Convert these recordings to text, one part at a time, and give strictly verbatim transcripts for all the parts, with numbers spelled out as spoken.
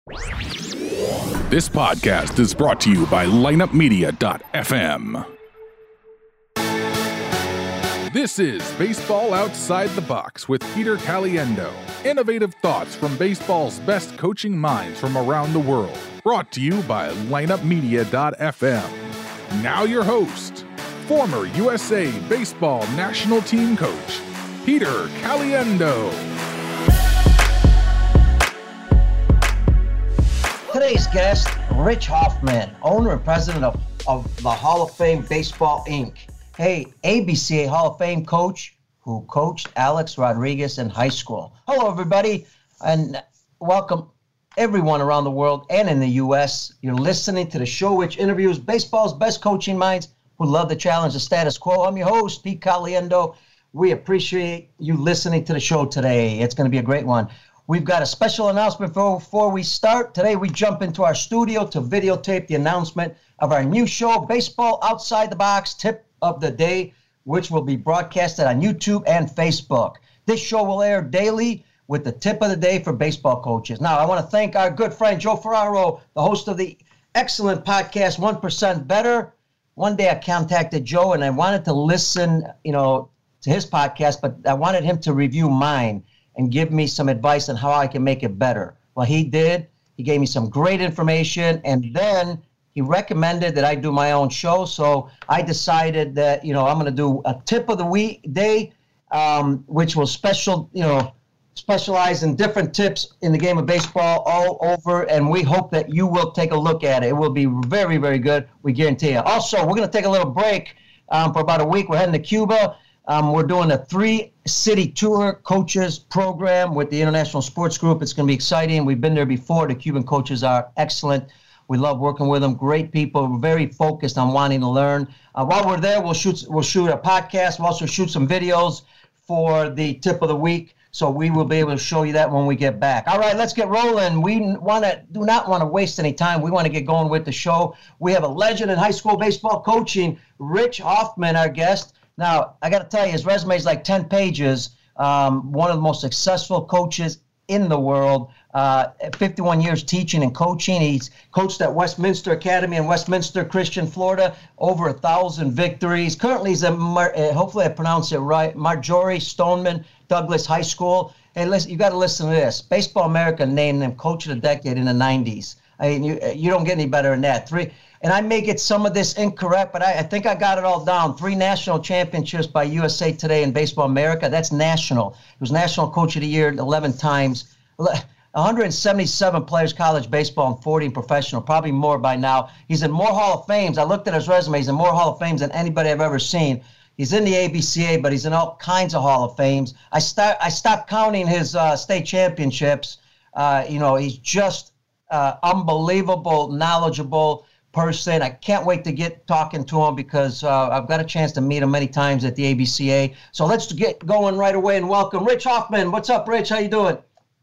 This podcast is brought to you by lineup media dot f m. This is Baseball Outside the Box with Peter Caliendo. Innovative thoughts from baseball's best coaching minds from around the world. Brought to you by lineup media dot f m. Now your host, former U S A Baseball National Team Coach, Peter Caliendo. Today's guest, Rich Hoffman, owner and president of, of the Hall of Fame Baseball, Incorporated. Hey, A B C A Hall of Fame coach who coached Alex Rodriguez in high school. Hello, everybody, and welcome everyone around the world and in the U S. You're listening to the show which interviews baseball's best coaching minds who love to challenge the status quo. I'm your host, Pete Caliendo. We appreciate you listening to the show today. It's going to be a great one. We've got a special announcement before, before we start. Today, we jump into our studio to videotape the announcement of our new show, Baseball Outside the Box Tip of the Day, which will be broadcasted on YouTube and Facebook. This show will air daily with the tip of the day for baseball coaches. Now, I want to thank our good friend, Joe Ferraro, the host of the excellent podcast, one percent Better. One day I contacted Joe, and I wanted to listen, you know, to his podcast, but I wanted him to review mine and give me some advice on how I can make it better. Well, he did. He gave me some great information, and then he recommended that I do my own show. So I decided that, you know, I'm going to do a tip of the week day, um, which will special, you know, specialize in different tips in the game of baseball all over, and we hope that you will take a look at it. It will be very, very good. We guarantee you. Also, we're going to take a little break um, for about a week. We're heading to Cuba. Um, we're doing a three-city tour coaches program with the International Sports Group. It's going to be exciting. We've been there before. The Cuban coaches are excellent. We love working with them. Great people. We're very focused on wanting to learn. Uh, while we're there, we'll shoot we'll shoot a podcast. We'll also shoot some videos for the tip of the week. So we will be able to show you that when we get back. All right, let's get rolling. We want to do not want to waste any time. We want to get going with the show. We have a legend in high school baseball coaching, Rich Hoffman, our guest. Now, I got to tell you, his resume is like ten pages. Um, one of the most successful coaches in the world. Uh, fifty-one years teaching and coaching. He's coached at Westminster Academy in Westminster Christian, Florida. Over a thousand victories. Currently, he's at, Mar- uh, hopefully I pronounce it right, Marjorie Stoneman Douglas High School. Hey, listen, you got to listen to this. Baseball America named him Coach of the Decade in the nineties. I mean, you, you don't get any better than that. Three. And I may get some of this incorrect, but I, I think I got it all down. Three national championships by U S A Today in Baseball America. That's national. He was National Coach of the Year eleven times. one hundred seventy-seven players college baseball and forty professional, probably more by now. He's in more Hall of Fames. I looked at his resume. He's in more Hall of Fames than anybody I've ever seen. He's in the A B C A, but he's in all kinds of Hall of Fames. I start. I stopped counting his uh, state championships. Uh, you know, he's just uh, unbelievable, knowledgeable person. I can't wait to get talking to him because uh, I've got a chance to meet him many times at the A B C A. So let's get going right away and welcome Rich Hoffman. What's up, Rich? How you doing?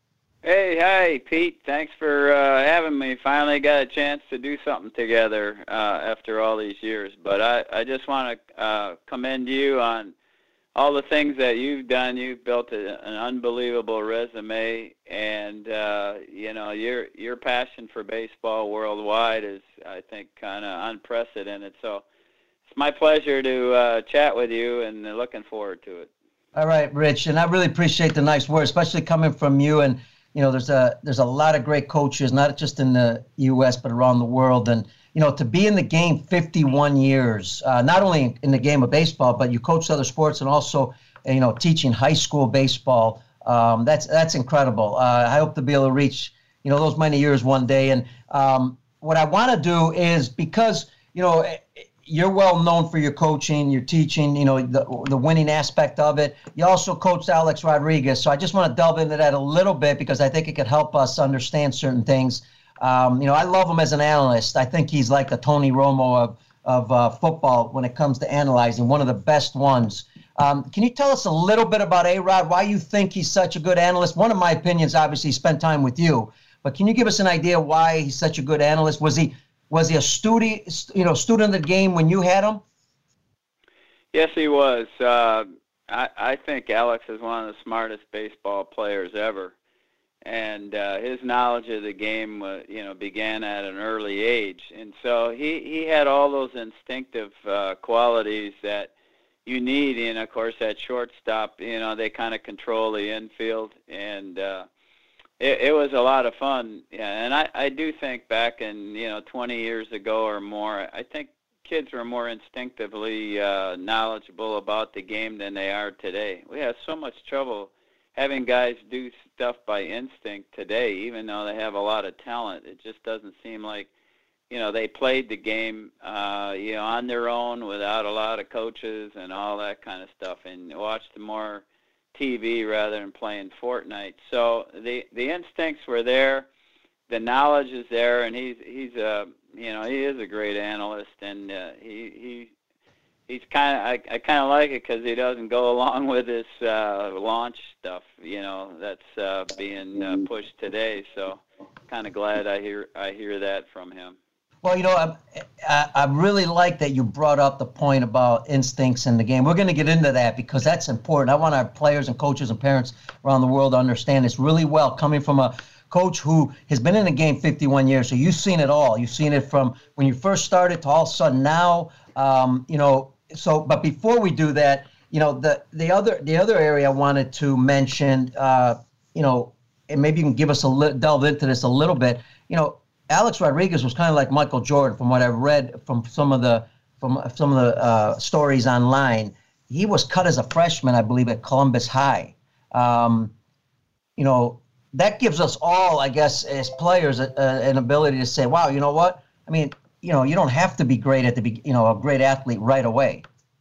Hey, hi, Pete. Thanks for uh, having me. Finally got a chance to do something together uh, after all these years. But I, I just want to uh, commend you on all the things that you've done. You've built a, an unbelievable resume, and uh, you know your your passion for baseball worldwide is, I think, kind of unprecedented. So it's my pleasure to uh, chat with you, and looking forward to it. All right, Rich, and I really appreciate the nice words, especially coming from you. And you know, there's a there's a lot of great coaches, not just in the U S but around the world, and you know, to be in the game fifty-one years, uh, not only in the game of baseball, but you coach other sports and also, you know, teaching high school baseball. Um, that's that's incredible. Uh, I hope to be able to reach, you know, those many years one day. And um, what I want to do is, because, you know, you're well known for your coaching, your teaching, you know, the, the winning aspect of it. You also coached Alex Rodriguez. So I just want to delve into that a little bit because I think it could help us understand certain things. Um, you know, I love him as an analyst. I think he's like the Tony Romo of, of uh, football when it comes to analyzing, one of the best ones. Um, can you tell us a little bit about A-Rod, why you think he's such a good analyst? One of my opinions, obviously, he spent time with you. But can you give us an idea why he's such a good analyst? Was he was he a student, you know, student of the game when you had him? Yes, he was. Uh, I, I think Alex is one of the smartest baseball players ever. and uh, his knowledge of the game, uh, you know, began at an early age. And so he, he had all those instinctive uh, qualities that you need. And, of course, at shortstop, you know, they kind of control the infield. And uh, it, it was a lot of fun. Yeah, and I, I do think back in, you know, twenty years ago or more, I think kids were more instinctively uh, knowledgeable about the game than they are today. We have so much trouble having guys do stuff by instinct today, even though they have a lot of talent. It just doesn't seem like, you know, they played the game, uh, you know, on their own without a lot of coaches and all that kind of stuff, and watched more T V rather than playing Fortnite. So the the instincts were there, the knowledge is there, and he's he's a you know he is a great analyst, and uh, he he. He's kind of, I, I kind of like it because he doesn't go along with this uh, launch stuff, you know, that's uh, being uh, pushed today. So, kind of glad I hear I hear that from him. Well, you know, I, I, I really like that you brought up the point about instincts in the game. We're going to get into that because that's important. I want our players and coaches and parents around the world to understand this really well, coming from a coach who has been in the game fifty-one years. So you've seen it all. You've seen it from when you first started to all of a sudden now, um, you know. So, but before we do that, you know, the the other the other area I wanted to mention, uh, you know, and maybe you can give us a li- delve into this a little bit. You know, Alex Rodriguez was kind of like Michael Jordan, from what I've read from some of the from some of the uh, stories online. He was cut as a freshman, I believe, at Columbus High. Um, you know, that gives us all, I guess, as players, a, a, an ability to say, "Wow, you know what? I mean." You know, you don't have to be great at the be, you know, a great athlete right away.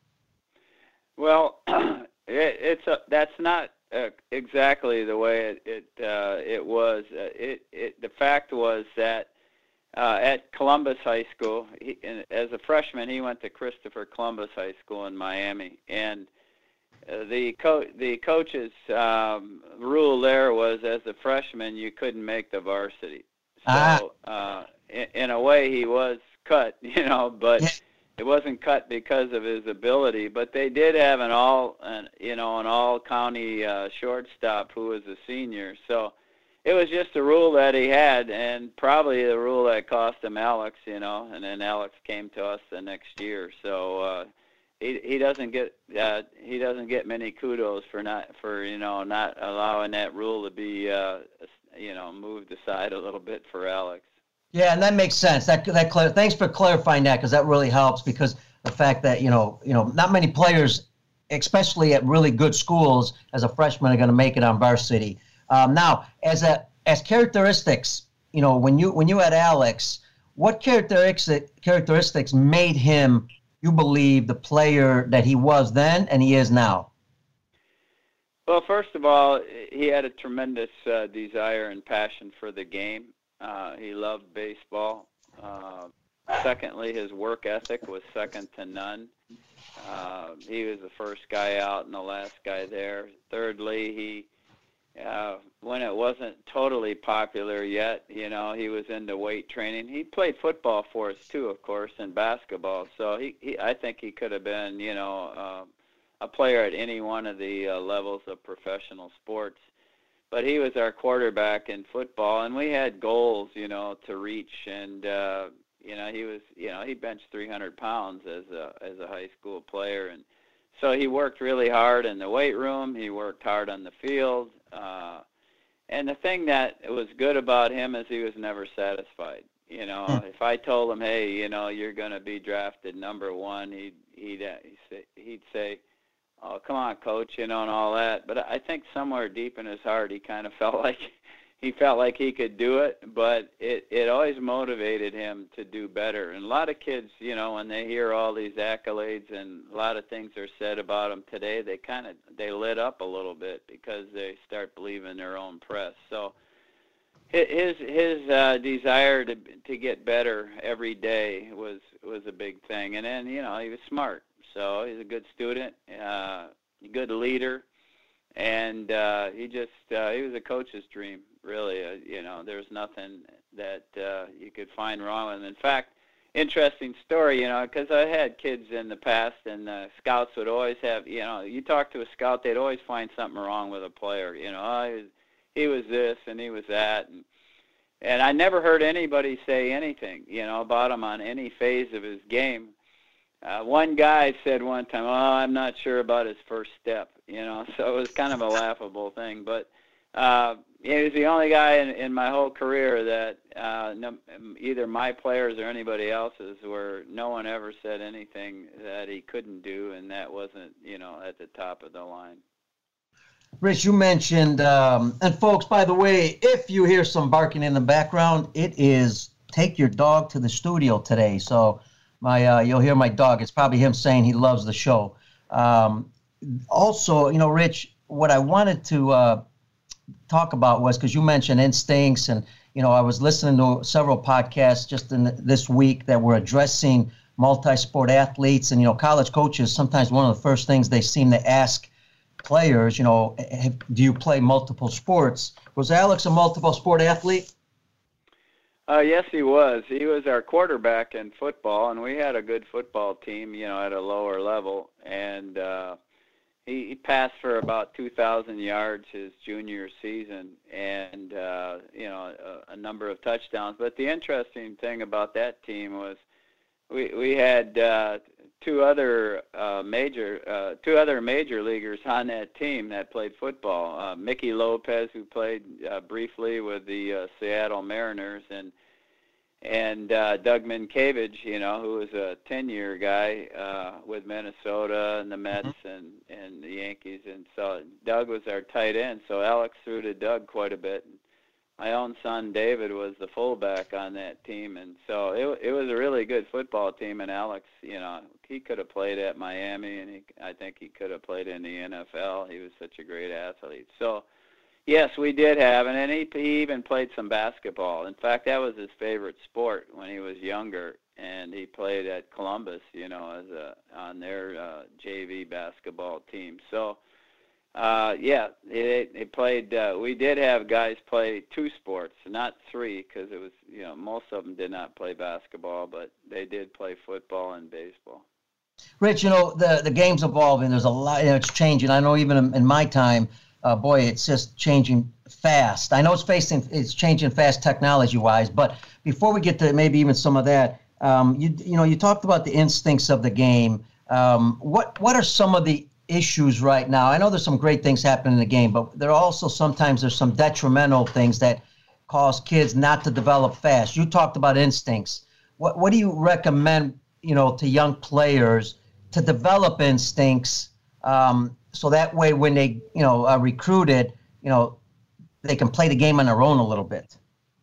Well, it, it's a, that's not uh, exactly the way it it, uh, it was. Uh, it, it the fact was that uh, at Columbus High School, he, as a freshman, he went to Christopher Columbus High School in Miami, and uh, the co- the coach's um, rule there was, as a freshman, you couldn't make the varsity. So, ah. uh, in, in a way, he was cut, you know, but yeah. It wasn't cut because of his ability. But they did have an all, an, you know, an all-county uh, shortstop who was a senior. So it was just a rule that he had, and probably the rule that cost him Alex, you know. And then Alex came to us the next year. So uh, he he doesn't get uh, he doesn't get many kudos for not for you know not allowing that rule to be uh, you know moved aside a little bit for Alex. Yeah, and that makes sense. That that clar- thanks for clarifying that, because that really helps. Because the fact that you know, you know, not many players, especially at really good schools, as a freshman, are going to make it on varsity. Um, now, as a as characteristics, you know, when you when you had Alex, what characteristics characteristics made him, you believe, the player that he was then and he is now? Well, first of all, he had a tremendous uh, desire and passion for the game. Uh, he loved baseball. Uh, secondly, his work ethic was second to none. Uh, he was the first guy out and the last guy there. Thirdly, he, uh, when it wasn't totally popular yet, you know, he was into weight training. He played football for us too, of course, and basketball. So he, he I think he could have been, you know, uh, a player at any one of the uh, levels of professional sports. But he was our quarterback in football, and we had goals, you know, to reach. And uh, you know, he was, you know, he benched three hundred pounds as a as a high school player, and so he worked really hard in the weight room. He worked hard on the field, uh, and the thing that was good about him is he was never satisfied. You know, mm. if I told him, hey, you know, you're going to be drafted number one, he'd he'd uh, he'd say, he'd say oh, come on, coach, you know, and all that. But I think somewhere deep in his heart, he kind of felt like he felt like he could do it, but it, it always motivated him to do better. And a lot of kids, you know, when they hear all these accolades and a lot of things are said about them today, they kind of, they lit up a little bit because they start believing their own press. So his, his uh, desire to, to get better every day was, was a big thing. And then, you know, he was smart. So he's a good student, uh, a good leader, and uh, he just uh, he was a coach's dream, really. Uh, you know, there's nothing that uh, you could find wrong with him. In fact, interesting story, you know, because I had kids in the past, and uh, scouts would always have, you know, you talk to a scout, they'd always find something wrong with a player. You know, oh, he was, he was this and he was that, and and I never heard anybody say anything, you know, about him on any phase of his game. Uh, one guy said one time, "Oh, I'm not sure about his first step," you know, so it was kind of a laughable thing. But uh, he was the only guy in, in my whole career that uh, no, either my players or anybody else's, where no one ever said anything that he couldn't do, and that wasn't, you know, at the top of the line. Rich, you mentioned, um, and folks, by the way, if you hear some barking in the background, it is take your dog to the studio today. So my, uh, you'll hear my dog. It's probably him saying he loves the show. Um, also, you know, Rich, what I wanted to uh, talk about was, because you mentioned instincts, and, you know, I was listening to several podcasts just in this week that were addressing multi-sport athletes, and, you know, college coaches, sometimes one of the first things they seem to ask players, you know, have, do you play multiple sports? Was Alex a multiple sport athlete? Uh, yes, he was. He was our quarterback in football, and we had a good football team, you know, at a lower level. And uh, he, he passed for about two thousand yards his junior season, and, uh, you know, a, a number of touchdowns. But the interesting thing about that team was we we had uh, two other uh, major uh, two other major leaguers on that team that played football. Uh, Mickey Lopez, who played uh, briefly with the uh, Seattle Mariners, and and uh, Doug Minkiewicz, you know, who was a ten-year guy uh, with Minnesota and the Mets mm-hmm. and and the Yankees. And so Doug was our tight end. So Alex threw to Doug quite a bit. My own son David was the fullback on that team, and so it it was a really good football team. And Alex, you know, he could have played at Miami, and he, I think he could have played in the N F L. He was such a great athlete. So, yes, we did have, and he, he even played some basketball. In fact, that was his favorite sport when he was younger, and he played at Columbus, you know, as a on their uh, J V basketball team. So. Uh, yeah, they, they played. Uh, we did have guys play two sports, not three, because it was, you know, most of them did not play basketball, but they did play football and baseball. Rich, you know, the the game's evolving. There's a lot. You know, it's changing. I know even in, in my time, uh, boy, it's just changing fast. I know it's facing it's changing fast technology-wise, but before we get to maybe even some of that, um, you you know, you talked about the instincts of the game. Um, what what are some of the issues right now? I know there's some great things happening in the game, but there are also sometimes there's some detrimental things that cause kids not to develop fast. You talked about instincts. What what do you recommend, you know, to young players to develop instincts, um, so that way when they, you know, are recruited, you know, they can play the game on their own a little bit?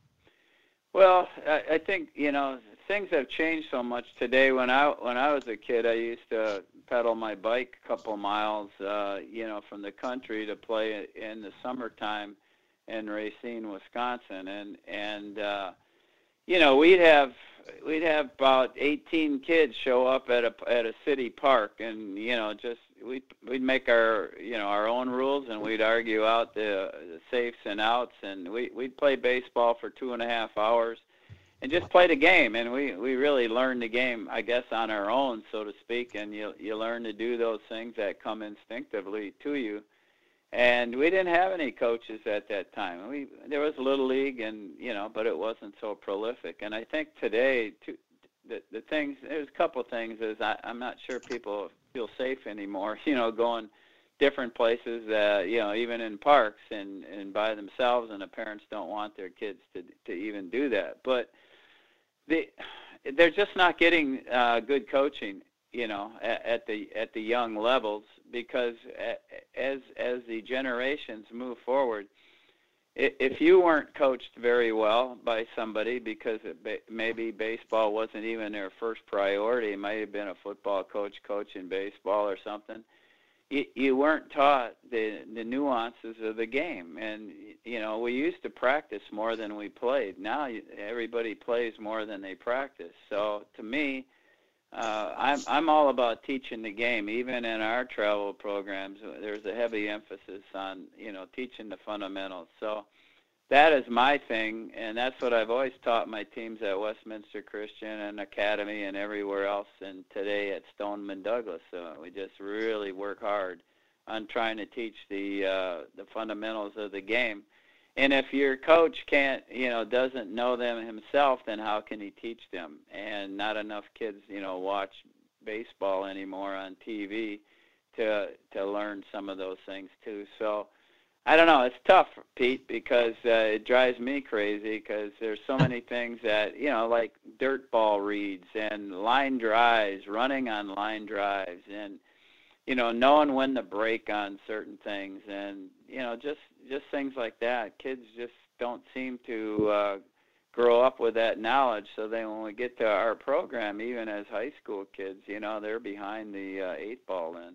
Well, I, I think, you know, things have changed so much today. When I when I was a kid, I used to pedal my bike a couple miles, uh, you know, from the country to play in the summertime in Racine, Wisconsin, and and uh, you know, we'd have we'd have about eighteen kids show up at a at a city park, and you know, just we'd we'd make our you know our own rules, and we'd argue out the, the safes and outs, and we we'd play baseball for two and a half hours. And just play the game, and we, we really learned the game, I guess, on our own, so to speak, and you you learn to do those things that come instinctively to you. And we didn't have any coaches at that time. We there was Little League, and you know, but it wasn't so prolific. And I think today, too, the the things there's a couple things is I, I'm not sure people feel safe anymore. You know, going different places, uh, you know, even in parks and, and by themselves, and the parents don't want their kids to to even do that, but They, they're just not getting uh, good coaching, you know, at, at the at the young levels, because as as the generations move forward, if you weren't coached very well by somebody, because it, maybe baseball wasn't even their first priority, it might have been a football coach coaching baseball or something, you, you weren't taught the the nuances of the game. And you know, we used to practice more than we played. Now everybody plays more than they practice. So to me, uh, I'm I'm all about teaching the game. Even in our travel programs, there's a heavy emphasis on, you know, teaching the fundamentals. So that is my thing, and that's what I've always taught my teams at Westminster Christian and Academy and everywhere else, and today at Stoneman Douglas. So we just really work hard on trying to teach the uh, the fundamentals of the game. And if your coach can't, you know, doesn't know them himself, then how can he teach them? And not enough kids, you know, watch baseball anymore on T V to to learn some of those things too. So I don't know. It's tough, Pete, because uh, it drives me crazy because there's so many things that, you know, like dirt ball reads and line drives, running on line drives, and, you know, knowing when to break on certain things, and, you know, just just things like that. Kids just don't seem to uh, grow up with that knowledge. So then when we get to our program, even as high school kids, you know, they're behind the uh, eight ball then.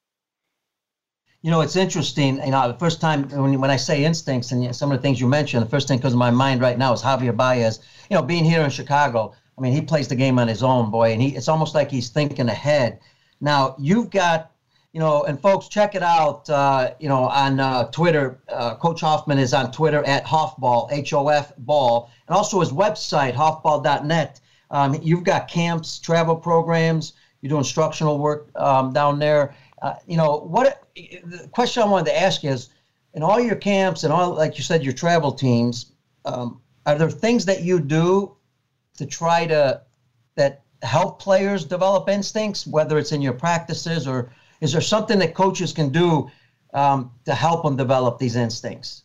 You know, it's interesting. You know, the first time when when I say instincts and some of the things you mentioned, the first thing that comes to my mind right now is Javier Baez. You know, being here in Chicago, I mean, he plays the game on his own, boy, and he it's almost like he's thinking ahead. Now, you've got, you know, and folks, check it out, uh, you know, on uh, Twitter. Uh, Coach Hoffman is on Twitter at Hoffball, H O F ball, and also his website, hoffball dot net. Um, you've got camps, travel programs. You do instructional work um, down there. Uh, you know, what the question I wanted to ask you is, in all your camps and all, like you said, your travel teams, um, are there things that you do to try to that help players develop instincts, whether it's in your practices, or is there something that coaches can do um, to help them develop these instincts?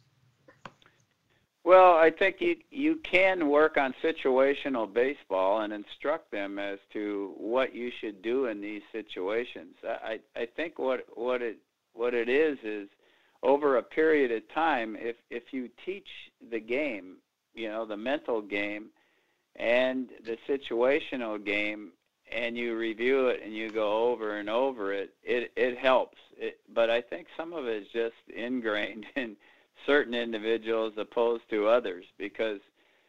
Well, I think you you can work on situational baseball and instruct them as to what you should do in these situations. I, I think what what it what it is is over a period of time, if if you teach the game, you know, the mental game and the situational game, and you review it and you go over and over it, it it helps. It, but I think some of it is just ingrained in certain individuals opposed to others, because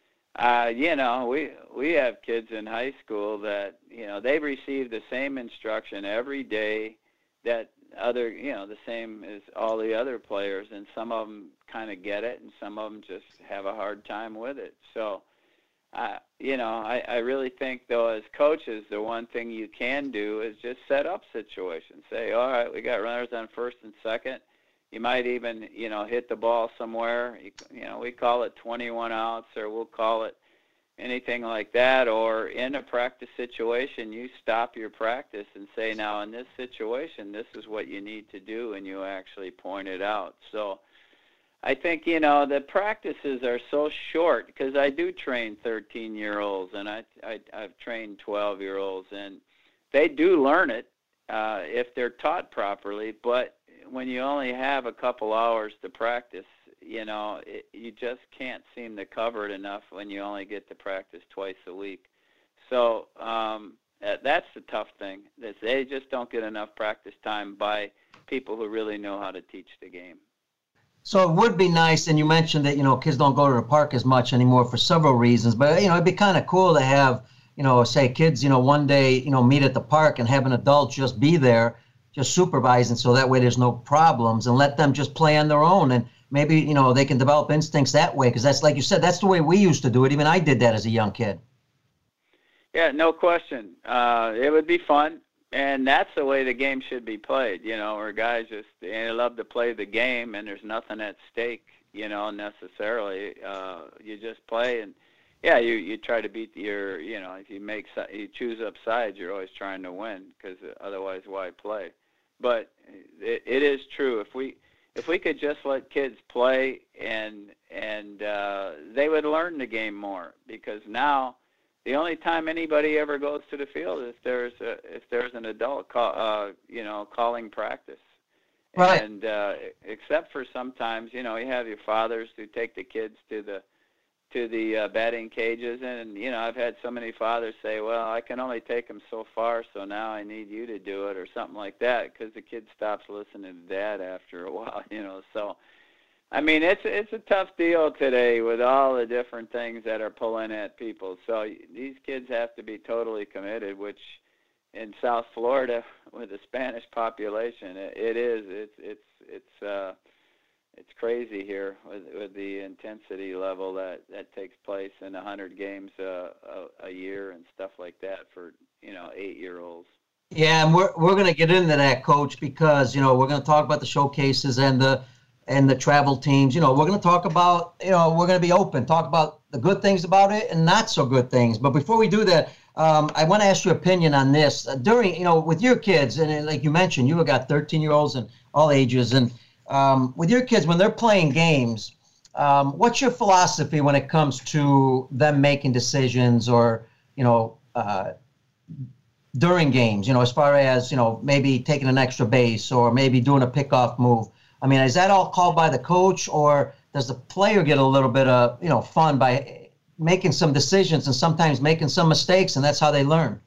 uh you know we we have kids in high school that, you know, they receive the same instruction every day that other, you know, the same as all the other players, and some of them kind of get it and some of them just have a hard time with it. So uh you know I, I really think, though, as coaches, the one thing you can do is just set up situations. Say, all right, we got runners on first and second. You might even, you know, hit the ball somewhere. You, you know, we call it twenty-one outs, or we'll call it anything like that. Or in a practice situation, you stop your practice and say, now, in this situation, this is what you need to do, and you actually point it out. So I think, you know, the practices are so short, because I do train thirteen-year-olds, and I, I, I've trained twelve-year-olds, and they do learn it uh, if they're taught properly, but when you only have a couple hours to practice, you know, it, you just can't seem to cover it enough when you only get to practice twice a week. So um, that's the tough thing. Is they just don't get enough practice time by people who really know how to teach the game. So it would be nice, and you mentioned that, you know, kids don't go to the park as much anymore for several reasons, but, you know, it'd be kind of cool to have, you know, say kids, you know, one day, you know, meet at the park and have an adult just be there, just supervising, so that way there's no problems, and let them just play on their own. And maybe, you know, they can develop instincts that way, because that's, like you said, that's the way we used to do it. Even I did that as a young kid. Yeah, no question. Uh, it would be fun, and that's the way the game should be played, you know, where guys just, they love to play the game, and there's nothing at stake, you know, necessarily. Uh, you just play, and, yeah, you, you try to beat your, you know, if you make, you choose up sides, you're always trying to win, because otherwise why play? But it, it is true. If we if we could just let kids play, and and uh, they would learn the game more, because now the only time anybody ever goes to the field is if there's a, if there's an adult call, uh, you know, calling practice. Right. And uh, except for sometimes, you know, you have your fathers who take the kids to the to the uh, batting cages, and, you know, I've had so many fathers say, well, I can only take them so far, so now I need you to do it, or something like that, because the kid stops listening to dad after a while, you know. So, I mean, it's it's a tough deal today with all the different things that are pulling at people. So these kids have to be totally committed, which in South Florida with the Spanish population, it, it is. It's it's it's uh, it's crazy here with with the intensity level that, that takes place in a hundred games uh, a, a year and stuff like that for, you know, eight-year-olds. Yeah, and we're we're going to get into that, Coach, because, you know, we're going to talk about the showcases and the and the travel teams. You know, we're going to talk about, you know, we're going to be open, talk about the good things about it and not so good things. But before we do that, um, I want to ask your opinion on this. Uh, during, you know, with your kids, and uh, like you mentioned, you have got thirteen-year-olds and all ages, and um, with your kids, when they're playing games, um, what's your philosophy when it comes to them making decisions or, you know, uh, during games, you know, as far as, you know, maybe taking an extra base or maybe doing a pickoff move? I mean, is that all called by the coach, or does the player get a little bit of, you know, fun by making some decisions and sometimes making some mistakes, and that's how they learn?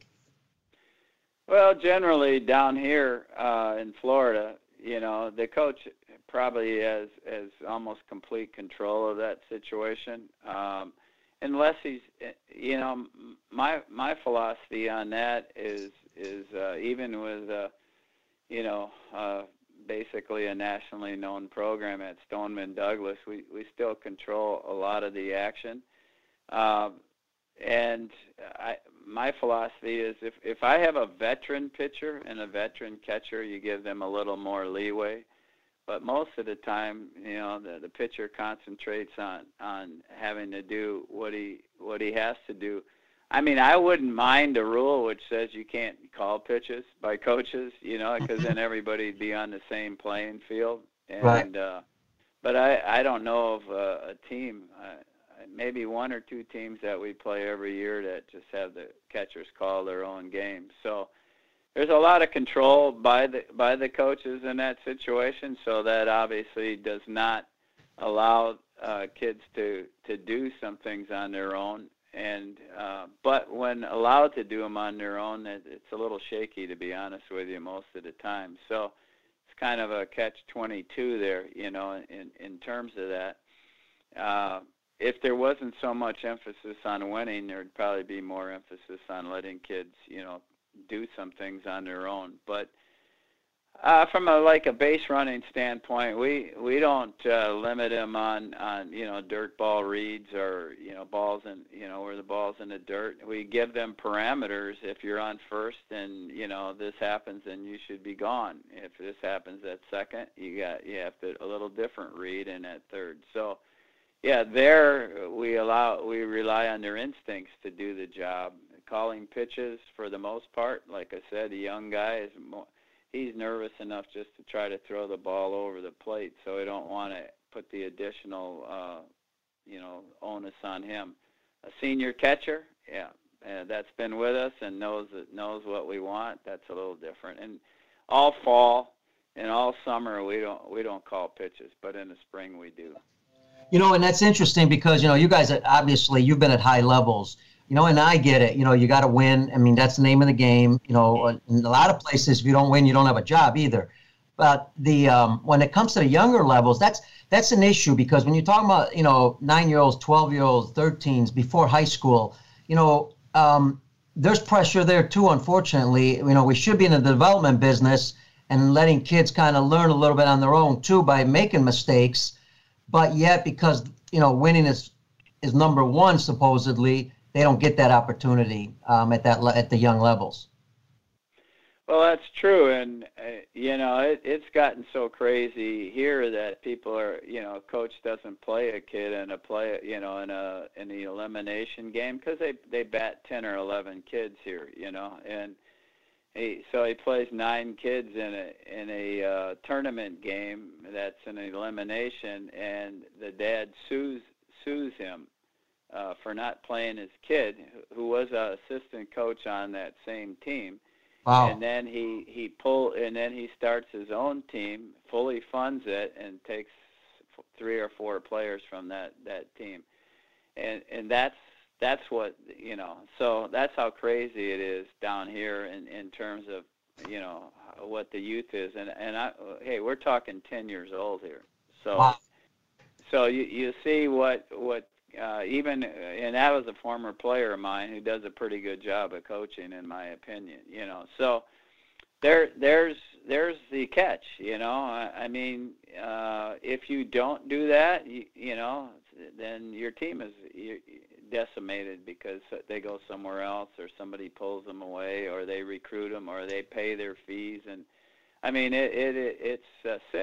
Well, generally down here uh, in Florida, you know, the coach probably has, has almost complete control of that situation. Um, unless he's, you know, my my philosophy on that is, is uh, even with, uh, you know, uh, basically a nationally known program at Stoneman Douglas, we, we still control a lot of the action. Um, and I, my philosophy is if, if I have a veteran pitcher and a veteran catcher, you give them a little more leeway. But most of the time, you know, the, the pitcher concentrates on, on having to do what he what he has to do. I mean, I wouldn't mind a rule which says you can't call pitches by coaches, you know, because then everybody'd be on the same playing field. And Right. uh, but I, I don't know of a, a team, uh, maybe one or two teams that we play every year that just have the catchers call their own game. So there's a lot of control by the by the coaches in that situation. So that obviously does not allow uh, kids to to do some things on their own. And uh, but when allowed to do them on their own, it, it's a little shaky, to be honest with you, most of the time. So it's kind of a catch twenty-two there, you know, in in terms of that. Uh, if there wasn't so much emphasis on winning, there'd probably be more emphasis on letting kids, you know, do some things on their own. But uh, from a like a base running standpoint, we we don't uh, limit them on on you know dirt ball reads or you know balls in you know where the ball's in the dirt. We give them parameters. If you're on first and you know this happens, then you should be gone. If this happens at second, you got you have to a little different read, and at third. So yeah, there we allow we rely on their instincts to do the job. Calling pitches for the most part, like I said, a young guy is more, he's nervous enough just to try to throw the ball over the plate, so I don't want to put the additional, uh, you know, onus on him. A senior catcher, yeah, uh, that's been with us and knows that knows what we want. That's a little different. And all fall and all summer we don't we don't call pitches, but in the spring we do. You know, and that's interesting because, you know, you guys, are, obviously, you've been at high levels, you know, and I get it. You know, you got to win. I mean, that's the name of the game. You know, in a lot of places, if you don't win, you don't have a job either. But the um, when it comes to the younger levels, that's that's an issue because when you're talking about, you know, nine-year-olds, twelve-year-olds, thirteens before high school, you know, um, there's pressure there too, unfortunately. You know, we should be in the development business and letting kids kind of learn a little bit on their own too by making mistakes. But yet, because, you know, winning is is number one, supposedly, they don't get that opportunity um, at that le- at the young levels. Well, that's true, and uh, you know, it, it's gotten so crazy here that people are, you know, a coach doesn't play a kid in a play, you know, in a in the elimination game because they they bat ten or eleven kids here, you know, and he so he plays nine kids in a in a uh, tournament game that's an elimination, and the dad sues sues him uh, for not playing his kid, who was an assistant coach on that same team. Wow. And then he he pull and then he starts his own team, fully funds it, and takes three or four players from that that team, and and that's. That's what, you know, so that's how crazy it is down here in, in terms of, you know, what the youth is. And, and I, hey, we're talking ten years old here. So Wow. so you, you see what, what uh, even, and that was a former player of mine who does a pretty good job of coaching, in my opinion, you know. So there, there's, there's the catch, you know. I, I mean, uh, if you don't do that, you, you know, then your team is you, decimated because they go somewhere else, or somebody pulls them away, or they recruit them, or they pay their fees, and I mean it, it, it it's uh, sick,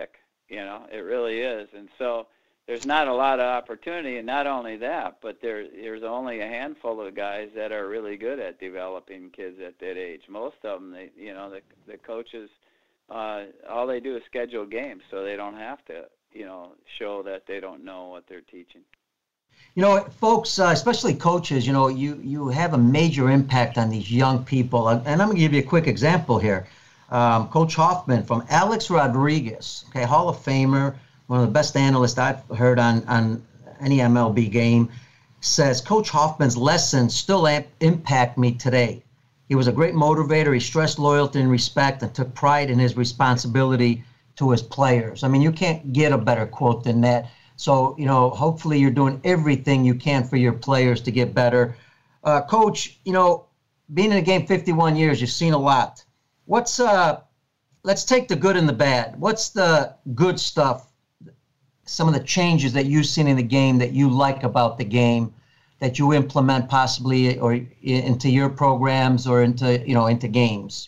You know, it really is. And so there's not a lot of opportunity, and not only that, but there there's only a handful of guys that are really good at developing kids at that age. Most of them, they, you know, the the coaches, uh, all they do is schedule games, so they don't have to, you know, show that they don't know what they're teaching. You know, folks, uh, especially coaches, you know, you, you have a major impact on these young people. And I'm going to give you a quick example here. Um, Coach Hoffman from Alex Rodriguez, okay, Hall of Famer, one of the best analysts I've heard on, on any M L B game, says Coach Hoffman's lessons still amp- impact me today. He was a great motivator. He stressed loyalty and respect and took pride in his responsibility to his players. I mean, you can't get a better quote than that. So, you know, hopefully you're doing everything you can for your players to get better. Uh, Coach, you know, being in the game fifty-one years, you've seen a lot. What's, uh, let's take the good and the bad. What's the good stuff, some of the changes that you've seen in the game that you like about the game, that you implement possibly or into your programs or into, you know, into games?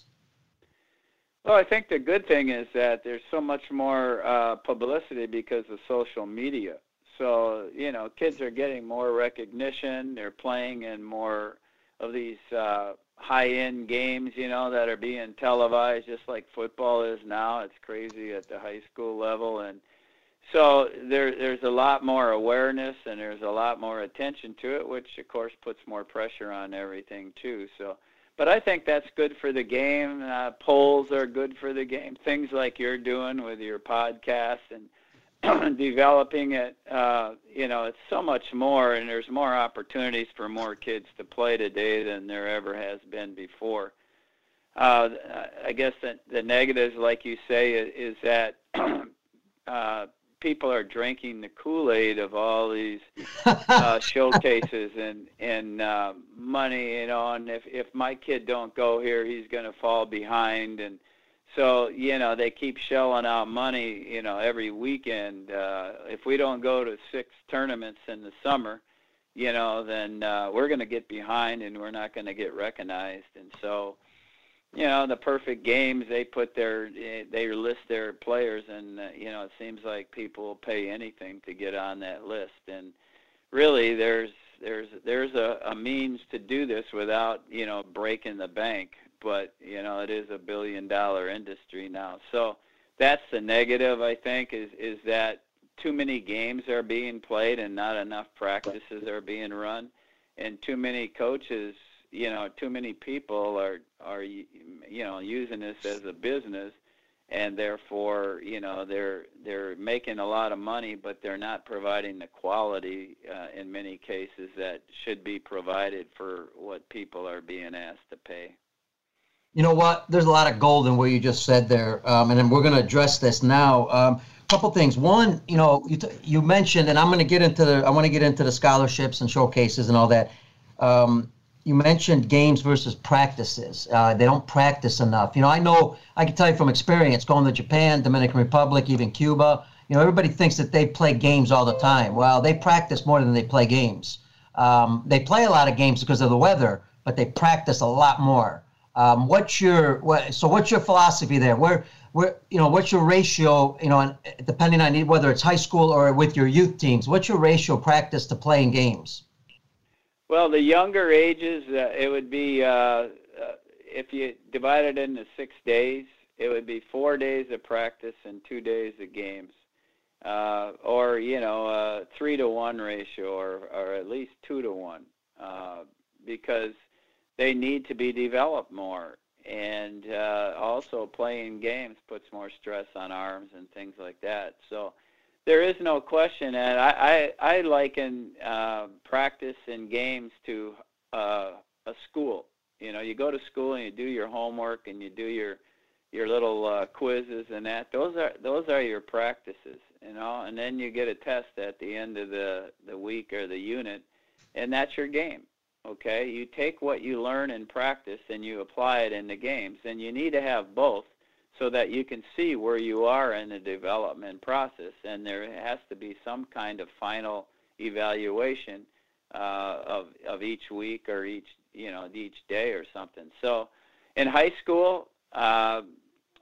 Well, I think the good thing is that there's so much more uh, publicity because of social media. So, you know, kids are getting more recognition. They're playing in more of these uh, high-end games, you know, that are being televised just like football is now. It's crazy at the high school level. And so there, there's a lot more awareness and there's a lot more attention to it, which, of course, puts more pressure on everything, too. So. But I think that's good for the game. Uh, polls are good for the game. Things like you're doing with your podcast and developing it, uh, you know, it's so much more, and there's more opportunities for more kids to play today than there ever has been before. Uh, I guess the, the negatives, like you say, is, is that uh, people are drinking the Kool-Aid of all these uh, showcases and and uh, money, you know. And if if my kid don't go here, he's going to fall behind. And so, you know, they keep shelling out money, you know, every weekend. Uh, if we don't go to six tournaments in the summer, you know, then uh, we're going to get behind and we're not going to get recognized. And so, you know, the perfect games, they put their, they list their players, and, uh, you know, it seems like people will pay anything to get on that list. And really, there's there's there's a, a means to do this without, you know, breaking the bank. But, you know, it is a billion-dollar industry now. So that's the negative, I think, is, is that too many games are being played and not enough practices are being run. And too many coaches, you know, too many people are, are, you know, using this as a business, and therefore, you know, they're they're making a lot of money, but they're not providing the quality uh, in many cases that should be provided for what people are being asked to pay. You know what? There's a lot of gold in what you just said there, um, and then we're going to address this now. Um, couple things. One, you know, you, t- you mentioned, and I'm going to get into the, I want to get into the scholarships and showcases and all that. Um, you mentioned games versus practices. Uh, they don't practice enough. You know, I know, I can tell you from experience, going to Japan, Dominican Republic, even Cuba, you know, everybody thinks that they play games all the time. Well, they practice more than they play games. Um, they play a lot of games because of the weather, but they practice a lot more. Um, what's your, what, so what's your philosophy there? Where, where, you know, what's your ratio, you know, and depending on whether it's high school or with your youth teams, what's your ratio practice to playing games? Well, the younger ages, uh, it would be, uh, uh, if you divide it into six days, it would be four days of practice and two days of games. Uh, or, you know, a three to one ratio, or, or at least two to one, uh, because they need to be developed more. And uh, also playing games puts more stress on arms and things like that. So there is no question, and I, I, I liken uh, practice and games to uh, a school. You know, you go to school and you do your homework and you do your your little uh, quizzes and that. Those are those are your practices, you know. And then you get a test at the end of the, the week or the unit, and that's your game. Okay, you take what you learn in practice and you apply it in the games, and you need to have both so that you can see where you are in the development process, and there has to be some kind of final evaluation uh, of of each week or each, you know, each day or something. So in high school, uh,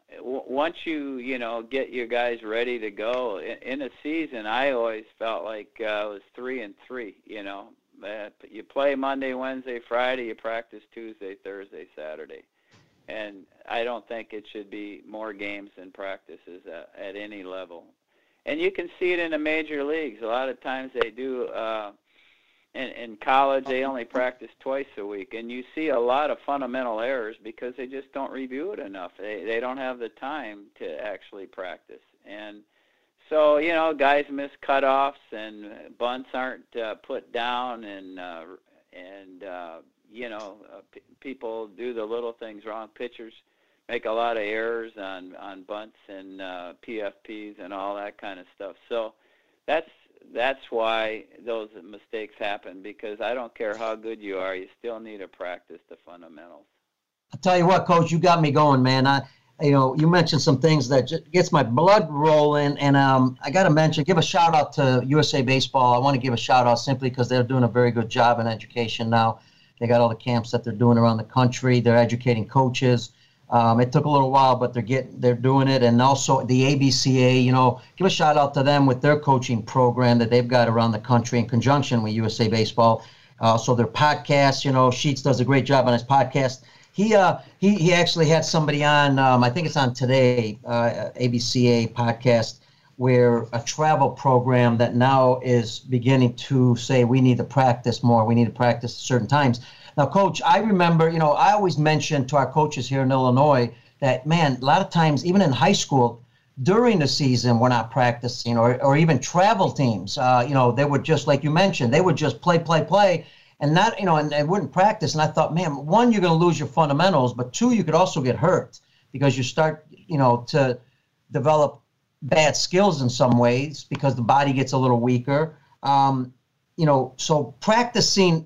w- once you, you know, get your guys ready to go in, in a season, I always felt like uh, it was three and three, you know. Uh, you play Monday, Wednesday, Friday, you practice Tuesday, Thursday, Saturday. And I don't think it should be more games than practices at, at any level. And you can see it in the major leagues. A lot of times they do, uh, in, in college, they only practice twice a week. And you see a lot of fundamental errors because they just don't review it enough. They, they don't have the time to actually practice. And so, you know, guys miss cutoffs and bunts aren't uh, put down, and, uh, and uh, you know, uh, p- people do the little things wrong. Pitchers make a lot of errors on, on bunts and uh, P F Ps and all that kind of stuff. So that's that's why those mistakes happen, because I don't care how good you are, you still need to practice the fundamentals. I'll tell you what, Coach, you got me going, man. I, you know, you mentioned some things that just gets my blood rolling, and um, I got to mention, give a shout out to U S A Baseball. I want to give a shout out simply because they're doing a very good job in education now. They got all the camps that they're doing around the country. They're educating coaches. Um, it took a little while, but they're getting, they're doing it. And also the A B C A, you know, give a shout out to them with their coaching program that they've got around the country in conjunction with U S A Baseball. Uh, so their podcast, you know, Sheets does a great job on his podcast. He uh he he actually had somebody on. Um, I think it's on today, uh, A B C A podcast, where a travel program that now is beginning to say we need to practice more. We need to practice at certain times. Now, Coach, I remember, you know, I always mention to our coaches here in Illinois that, man, a lot of times, even in high school, during the season, we're not practicing, or or even travel teams. Uh, you know, they would just, like you mentioned, they would just play, play, play. And not, you know, and they wouldn't practice. And I thought, man, one, you're going to lose your fundamentals, but two, you could also get hurt because you start, you know, to develop bad skills in some ways because the body gets a little weaker. Um, you know, so practicing,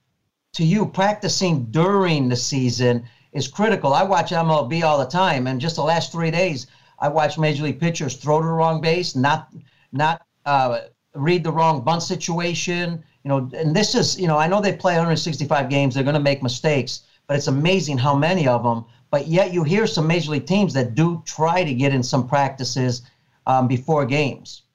to you, practicing during the season is critical. I watch M L B all the time, and just the last three days, I watched Major League pitchers throw to the wrong base, not, not uh, read the wrong bunt situation. You know, and this is, you know, I know they play one hundred sixty-five games. They're going to make mistakes, but it's amazing how many of them. But yet you hear some Major League teams that do try to get in some practices um, before games.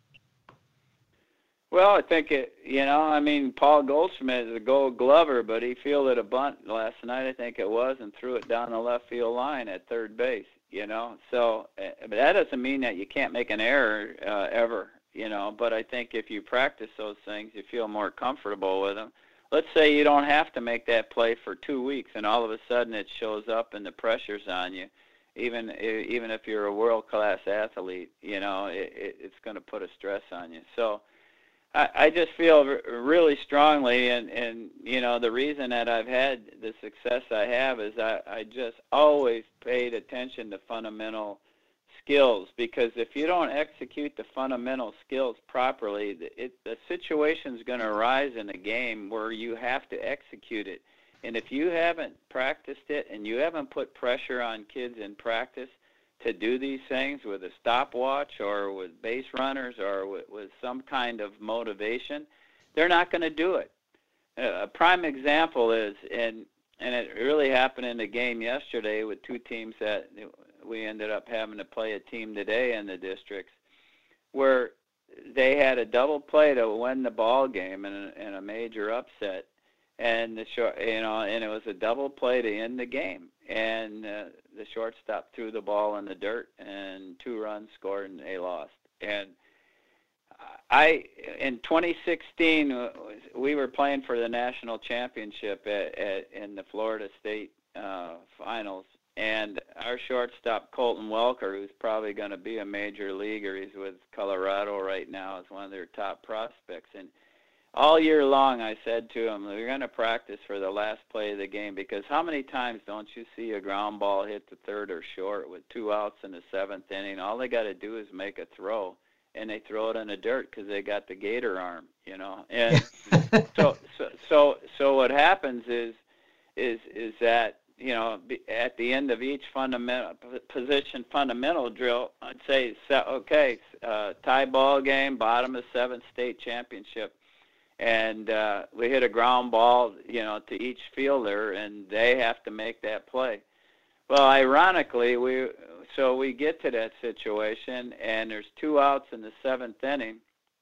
Well, I think, it, you know, I mean, Paul Goldschmidt is a Gold Glover, but he fielded a bunt last night, I think it was, and threw it down the left field line at third base, you know. So but that doesn't mean that you can't make an error uh, ever. You know, but I think if you practice those things, you feel more comfortable with them. Let's say you don't have to make that play for two weeks, and all of a sudden it shows up and the pressure's on you. Even even if you're a world-class athlete, you know, it, it, it's going to put a stress on you. So I, I just feel r- really strongly, and, and, you know, the reason that I've had the success I have is I, I just always paid attention to fundamental skills, because if you don't execute the fundamental skills properly, it, the situation is going to arise in a game where you have to execute it. And if you haven't practiced it and you haven't put pressure on kids in practice to do these things with a stopwatch or with base runners or with, with some kind of motivation, they're not going to do it. A prime example is, and, and it really happened in the game yesterday with two teams that we ended up having to play a team today in the districts, where they had a double play to win the ball game in a, in a major upset, and the short, you know, and it was a double play to end the game, and uh, the shortstop threw the ball in the dirt, and two runs scored, and they lost. And I, in twenty sixteen, we were playing for the national championship at, at in the Florida State uh, finals. And our shortstop, Colton Welker, who's probably going to be a major leaguer, he's with Colorado right now as one of their top prospects. And all year long I said to him, we're going to practice for the last play of the game, because how many times don't you see a ground ball hit the third or short with two outs in the seventh inning? All they got to do is make a throw, and they throw it in the dirt because they got the gator arm, you know. And so, so, so, so what happens is, is, is that, you know, at the end of each fundamental position fundamental drill, I'd say, okay, uh, tie ball game, bottom of seventh state championship, and uh, we hit a ground ball, you know, to each fielder, and they have to make that play. Well, ironically, we so we get to that situation, and there's two outs in the seventh inning,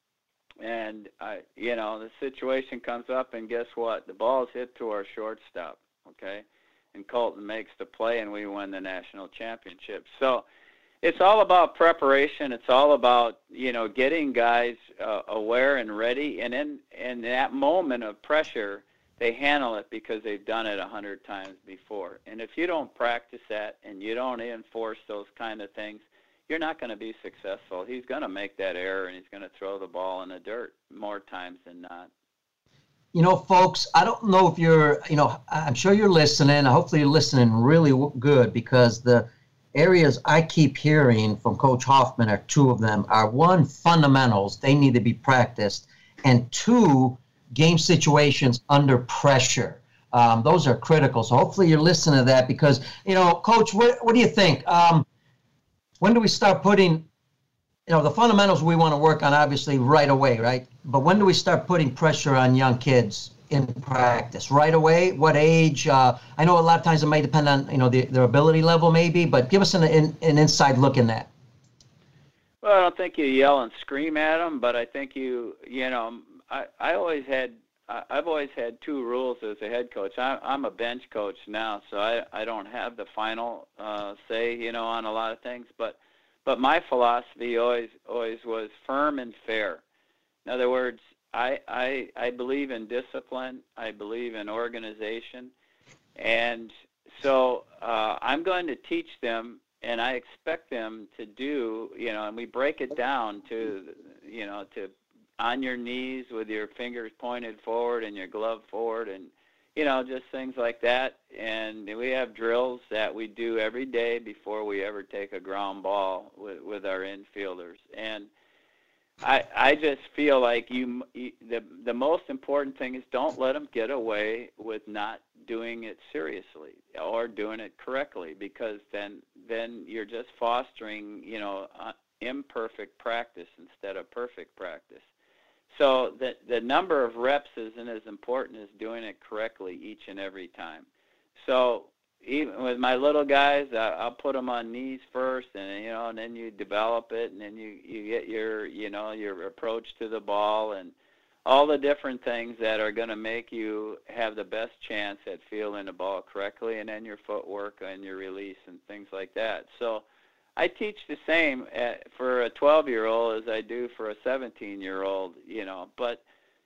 and I, you know, the situation comes up, and guess what? The ball's hit to our shortstop. Okay, and Colton makes the play, and we win the national championship. So it's all about preparation. It's all about, you know, getting guys uh, aware and ready, and in in that moment of pressure, they handle it because they've done it a hundred times before. And if you don't practice that and you don't enforce those kind of things, you're not going to be successful. He's going to make that error, and he's going to throw the ball in the dirt more times than not. You know, folks, I don't know if you're, you know, I'm sure you're listening. Hopefully you're listening really good, because the areas I keep hearing from Coach Hoffman are two of them are, one, fundamentals. They need to be practiced. And two, game situations under pressure. Um, those are critical. So hopefully you're listening to that, because, you know, Coach, what, what do you think? Um, when do we start putting, you know, the fundamentals we want to work on, obviously, right away, right? But when do we start putting pressure on young kids in practice? Right away? What age? Uh, I know a lot of times it may depend on, you know, the, their ability level maybe, but give us an, an, an inside look in that. Well, I don't think you yell and scream at them, but I think you, you know, I, I always had, I, I've always had two rules as a head coach. I, I'm a bench coach now, so I, I don't have the final uh, say, you know, on a lot of things, but But my philosophy always always was firm and fair. In other words, I, I I believe in discipline. I believe in organization. And so uh, I'm going to teach them, and I expect them to do, you know, and we break it down to, you know, to on your knees with your fingers pointed forward and your glove forward, and, you know, just things like that. And we have drills that we do every day before we ever take a ground ball with, with our infielders. And I I just feel like you, you the the most important thing is don't let them get away with not doing it seriously or doing it correctly, because then then you're just fostering, you know, uh, imperfect practice instead of perfect practice. So the, the number of reps isn't as important as doing it correctly each and every time. So even with my little guys, I, I'll put them on knees first, and, you know, and then you develop it, and then you, you get your, you know, your approach to the ball and all the different things that are going to make you have the best chance at fielding the ball correctly, and then your footwork and your release and things like that. So I teach the same at, for a twelve-year-old as I do for a seventeen-year-old, you know, but,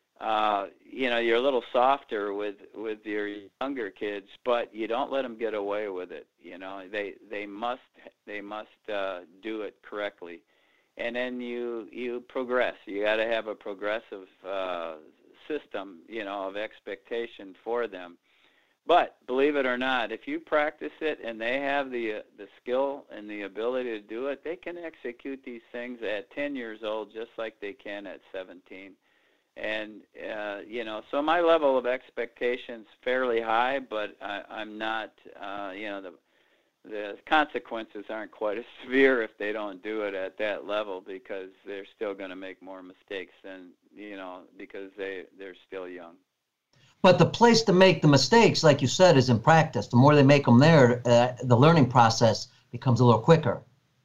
uh, you know, you're a little softer with, with your younger kids, but you don't let them get away with it. You know, they, they must, they must uh, do it correctly. And then you, you progress. You got to have a progressive uh, system, you know, of expectation for them. But believe it or not, if you practice it and they have the uh, the skill and the ability to do it, they can execute these things at ten years old just like they can at seventeen. And, uh, you know, so my level of expectation is fairly high, but I, I'm not, uh, you know, the the consequences aren't quite as severe if they don't do it at that level, because they're still going to make more mistakes than, you know, because they, they're still young. But the place to make the mistakes, like you said, is in practice. The more they make them there, uh, the learning process becomes a little quicker.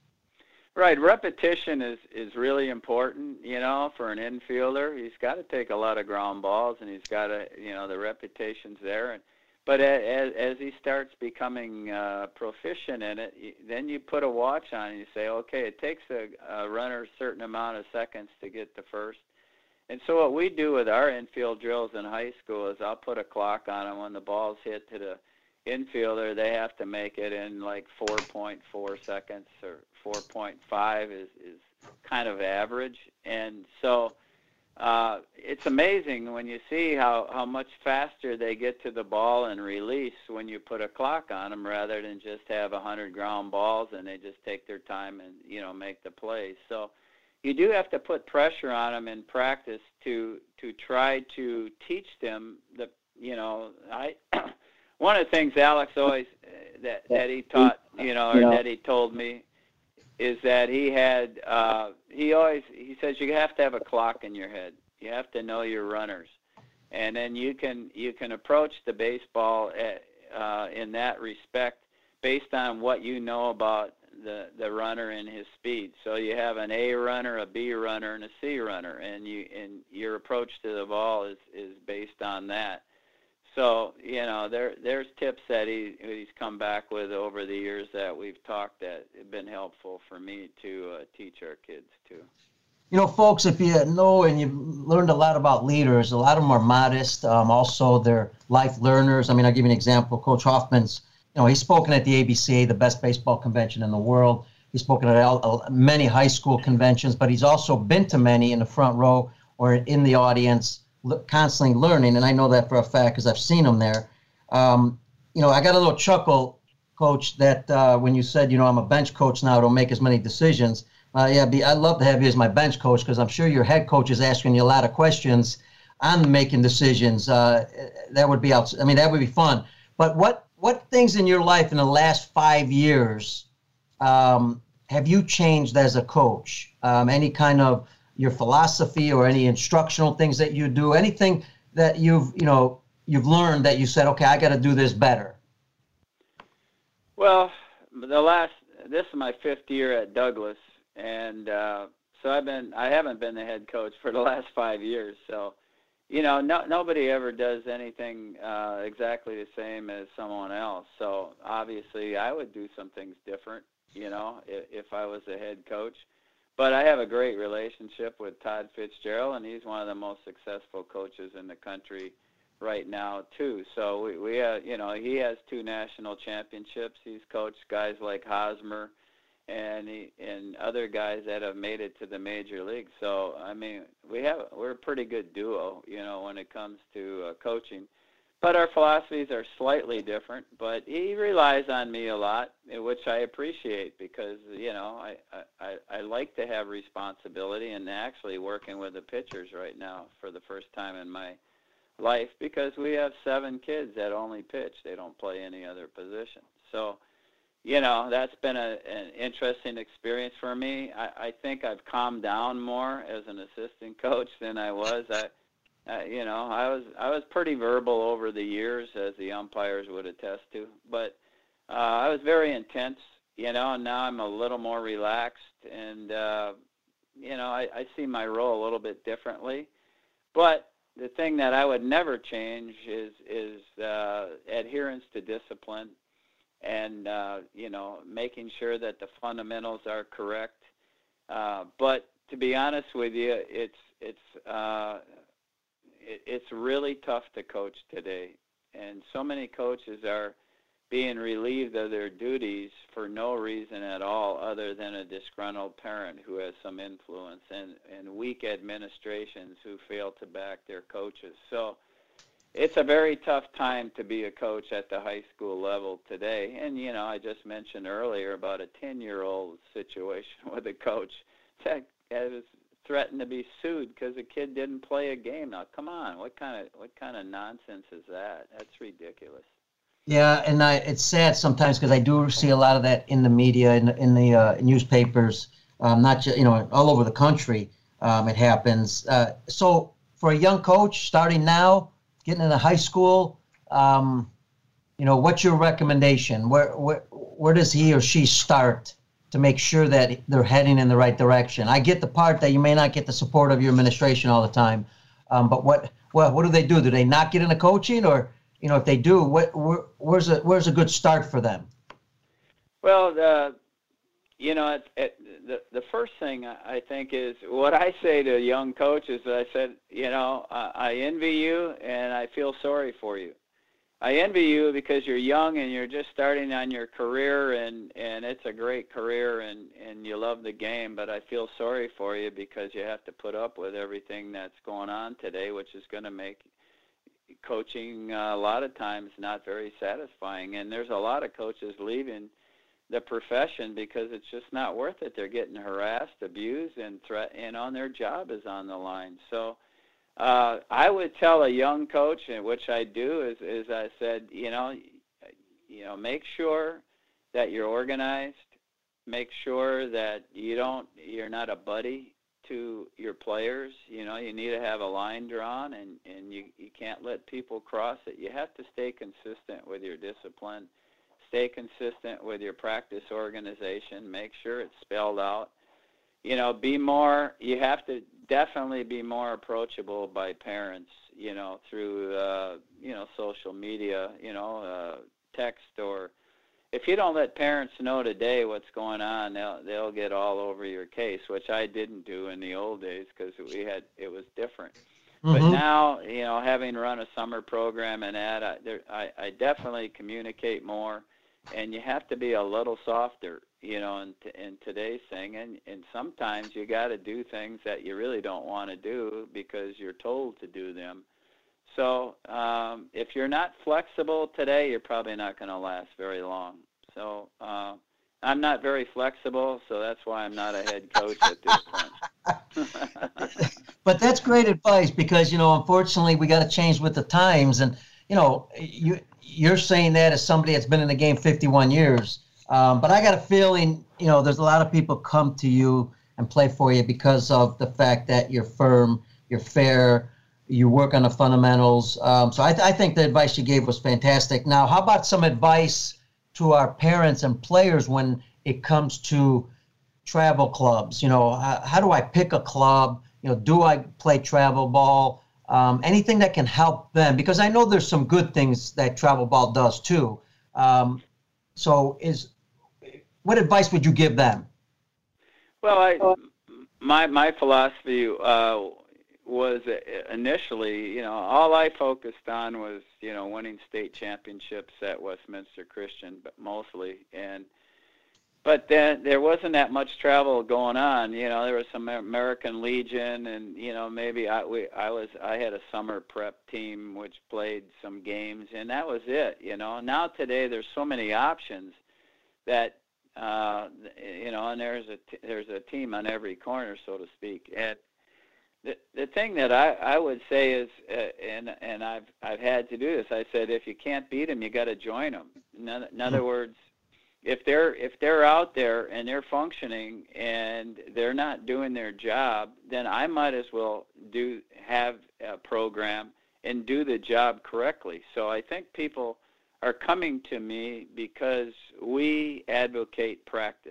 Right. Repetition is, is really important, you know, for an infielder. He's got to take a lot of ground balls, and he's got to, you know, the reputation's there. And, but as, as he starts becoming uh, proficient in it, then you put a watch on and you say, okay, it takes a, a runner a certain amount of seconds to get to first. And so what we do with our infield drills in high school is I'll put a clock on them. When the ball's hit to the infielder, they have to make it in like four point four seconds, or four point five is, is kind of average. And so uh, it's amazing when you see how, how much faster they get to the ball and release when you put a clock on them, rather than just have one hundred ground balls and they just take their time and, you know, make the plays. So you do have to put pressure on them in practice to to try to teach them the, you know, I one of the things Alex always uh, that that he taught, you know, or that he told me, is that he had uh, he always he says you have to have a clock in your head. You have to know your runners, and then you can you can approach the baseball at, uh, in that respect based on what you know about the the runner and his speed. So you have an A runner, a B runner, and a C runner, and you and your approach to the ball is is based on that. So you know there there's tips that he he's come back with over the years that we've talked that have been helpful for me to uh, teach our kids too. You know, folks, if you know and you've learned a lot about leaders, a lot of them are modest. Um, also, they're life learners. I mean, I'll give you an example. Coach Hoffman's, you know, he's spoken at the A B C A, the best baseball convention in the world. He's spoken at all, many high school conventions, but he's also been to many in the front row or in the audience, constantly learning. And I know that for a fact because I've seen him there. Um, you know, I got a little chuckle, Coach, that uh, when you said, you know, I'm a bench coach now, don't make as many decisions. Uh, yeah, be, I'd love to have you as my bench coach because I'm sure your head coach is asking you a lot of questions on making decisions. Uh, that would be out. I mean, that would be fun. But what what things in your life in the last five years um, have you changed as a coach? Um, any kind of your philosophy or any instructional things that you do? Anything that you've you know you've learned that you said, okay, I got to do this better? Well, the last this is my fifth year at Douglas. And uh, so I've been, I haven't been the head coach for the last five years. So, you know, no, nobody ever does anything uh, exactly the same as someone else. So obviously I would do some things different, you know, if, if I was the head coach. But I have a great relationship with Todd Fitzgerald, and he's one of the most successful coaches in the country right now, too. So we, we have, you know, he has two national championships. He's coached guys like Hosmer and he, and other guys that have made it to the major leagues. So I mean, we have we're a pretty good duo, you know, when it comes to uh, coaching. But our philosophies are slightly different. But he relies on me a lot, which I appreciate because you know I I, I like to have responsibility, and actually working with the pitchers right now for the first time in my life because we have seven kids that only pitch; they don't play any other position. So. You know, that's been a, an interesting experience for me. I, I think I've calmed down more as an assistant coach than I was. I, uh, you know, I was I was pretty verbal over the years, as the umpires would attest to. But uh, I was very intense, you know, and now I'm a little more relaxed. And, uh, you know, I, I see my role a little bit differently. But the thing that I would never change is, is uh, adherence to discipline. And, uh, you know, making sure that the fundamentals are correct. Uh, but to be honest with you, it's it's uh, it, it's really tough to coach today. And so many coaches are being relieved of their duties for no reason at all other than a disgruntled parent who has some influence and, and weak administrations who fail to back their coaches. So it's a very tough time to be a coach at the high school level today. And, you know, I just mentioned earlier about a ten-year-old situation with a coach that was threatened to be sued because a kid didn't play a game. Now, come on, what kind of what kind of nonsense is that? That's ridiculous. Yeah, and I, it's sad sometimes because I do see a lot of that in the media, in the, in the uh, newspapers, um, not just, you know, all over the country. Um, it happens. Uh, so for a young coach starting now, getting into high school, um, you know, what's your recommendation? Where, where where does he or she start to make sure that they're heading in the right direction? I get the part that you may not get the support of your administration all the time, um, but what what what do they do? Do they not get into coaching, or you know, if they do, what where, where's a where's a good start for them? Well, uh, you know, it, it, the the first thing I think is what I say to young coaches. I said, you know, I, I envy you and I feel sorry for you. I envy you because you're young and you're just starting on your career, and, and it's a great career and, and you love the game. But I feel sorry for you because you have to put up with everything that's going on today, which is going to make coaching uh, a lot of times not very satisfying. And there's a lot of coaches leaving the profession because it's just not worth it. They're getting harassed, abused, and threat, and on their job is on the line. So uh, I would tell a young coach, and which I do, is, is I said, you know, you know, make sure that you're organized. Make sure that you don't, you're not a buddy to your players. You know, you need to have a line drawn, and, and you, you can't let people cross it. You have to stay consistent with your discipline. stay consistent with your practice organization. Make sure it's spelled out. You know, be more, you have to definitely be more approachable by parents, you know, through, uh, you know, social media, you know, uh, text, or if you don't let parents know today what's going on, they'll, they'll get all over your case, which I didn't do in the old days because we had, it was different. Mm-hmm. But now, you know, having run a summer program and that, I, there, I, I definitely communicate more, and you have to be a little softer, you know, in, t- in today's thing. And, and sometimes you got to do things that you really don't want to do because you're told to do them. So um, if you're not flexible today, you're probably not going to last very long. So uh, I'm not very flexible, so that's why I'm not a head coach at this point. But that's great advice because, you know, unfortunately, we got to change with the times. And, you know, you, you're saying that as somebody that's been in the game fifty-one years. Um, but I got a feeling, you know, there's a lot of people come to you and play for you because of the fact that you're firm, you're fair, you work on the fundamentals. Um, so I, th- I think the advice you gave was fantastic. Now, how about some advice to our parents and players when it comes to travel clubs? You know, how, how do I pick a club? You know, do I play travel ball? Um, anything that can help them, because I know there's some good things that travel ball does too. Um, so is, what advice would you give them? Well, I, my, my philosophy, uh, was initially, you know, all I focused on was, you know, winning state championships at Westminster Christian, but mostly. And, but then there wasn't that much travel going on. You know, there was some American Legion, and, you know, maybe I, we, I was, I had a summer prep team which played some games, and that was it, you know. Now today there's so many options that, uh, you know, and there's a, t- there's a team on every corner, so to speak. And The, the thing that I, I would say is, uh, and and I've I've had to do this. I said, if you can't beat them, you got to join them. In, in other words, if they're if they're out there and they're functioning and they're not doing their job, then I might as well do have a program and do the job correctly. So I think people are coming to me because we advocate practice.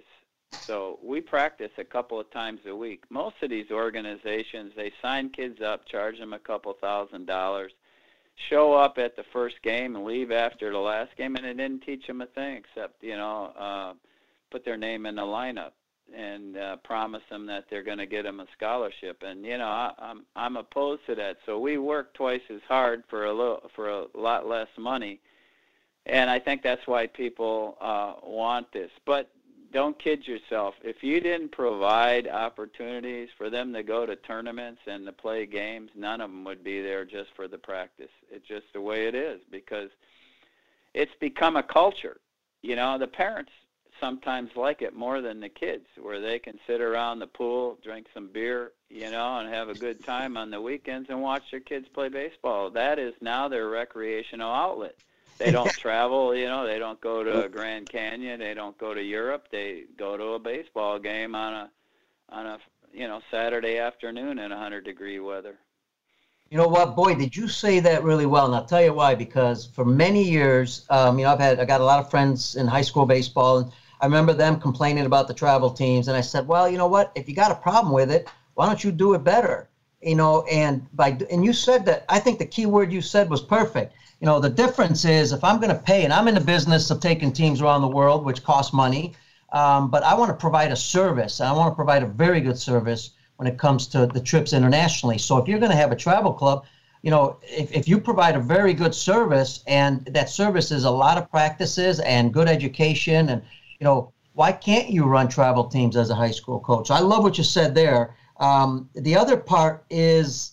So we practice a couple of times a week. Most of these organizations, they sign kids up, charge them a couple thousand dollars, show up at the first game and leave after the last game, and they didn't teach them a thing except, you know, uh, put their name in the lineup and uh, promise them that they're going to get them a scholarship. And, you know, I, I'm I'm opposed to that. So we work twice as hard for a little, for a lot less money, and I think that's why people uh, want this. But don't kid yourself. If you didn't provide opportunities for them to go to tournaments and to play games, none of them would be there just for the practice. It's just the way it is because it's become a culture. You know, the parents sometimes like it more than the kids, where they can sit around the pool, drink some beer, you know, and have a good time on the weekends and watch their kids play baseball. That is now their recreational outlet. They don't travel, you know, they don't go to Grand Canyon, they don't go to Europe, they go to a baseball game on a, on a, you know, Saturday afternoon in one hundred degree weather. You know what, boy, did you say that really well, and I'll tell you why, because for many years, um, you know, I've had, I got a lot of friends in high school baseball, and I remember them complaining about the travel teams, and I said, well, you know what, if you got a problem with it, why don't you do it better? You know, and by, and you said that, I think the key word you said was perfect. You know, the difference is if I'm going to pay, and I'm in the business of taking teams around the world, which costs money, um, but I want to provide a service. I want to provide a very good service when it comes to the trips internationally. So if you're going to have a travel club, you know, if, if you provide a very good service, and that service is a lot of practices and good education, and, you know, why can't you run travel teams as a high school coach? I love what you said there. Um, the other part is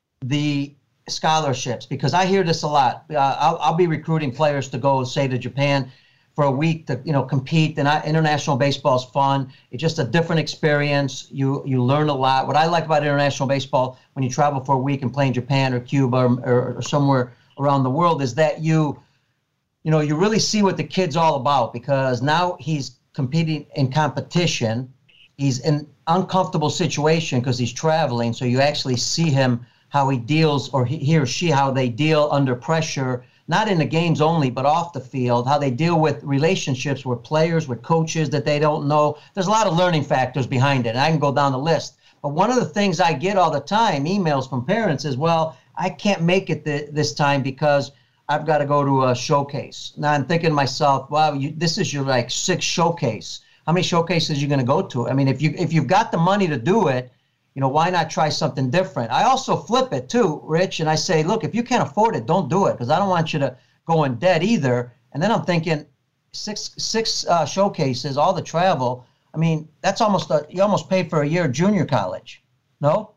the scholarships, because I hear this a lot. Uh, I'll, I'll be recruiting players to go, say, to Japan for a week to, you know, compete. And I, international baseball is fun. It's just a different experience. You you learn a lot. What I like about international baseball, when you travel for a week and play in Japan or Cuba or, or, or somewhere around the world, is that you, you know, you really see what the kid's all about, because now he's competing in competition. He's in uncomfortable situation because he's traveling. So you actually see him, how he deals, or he, he or she, how they deal under pressure not in the games only, but off the field, how they deal with relationships with players, with coaches that they don't know. There's a lot of learning factors behind it. I can go down the list. But one of the things I get all the time, emails from parents, is, well, I can't make it th- this time because I've got to go to a showcase. Now I'm thinking to myself, wow, you, this is your like sixth showcase. How many showcases are you going to go to? I mean, if you if you've got the money to do it, you know, why not try something different? I also flip it too, Rich, and I say, look, if you can't afford it, don't do it, because I don't want you to go in debt either. And then I'm thinking, six six uh, showcases, all the travel. I mean, that's almost a, you almost pay for a year of junior college, no?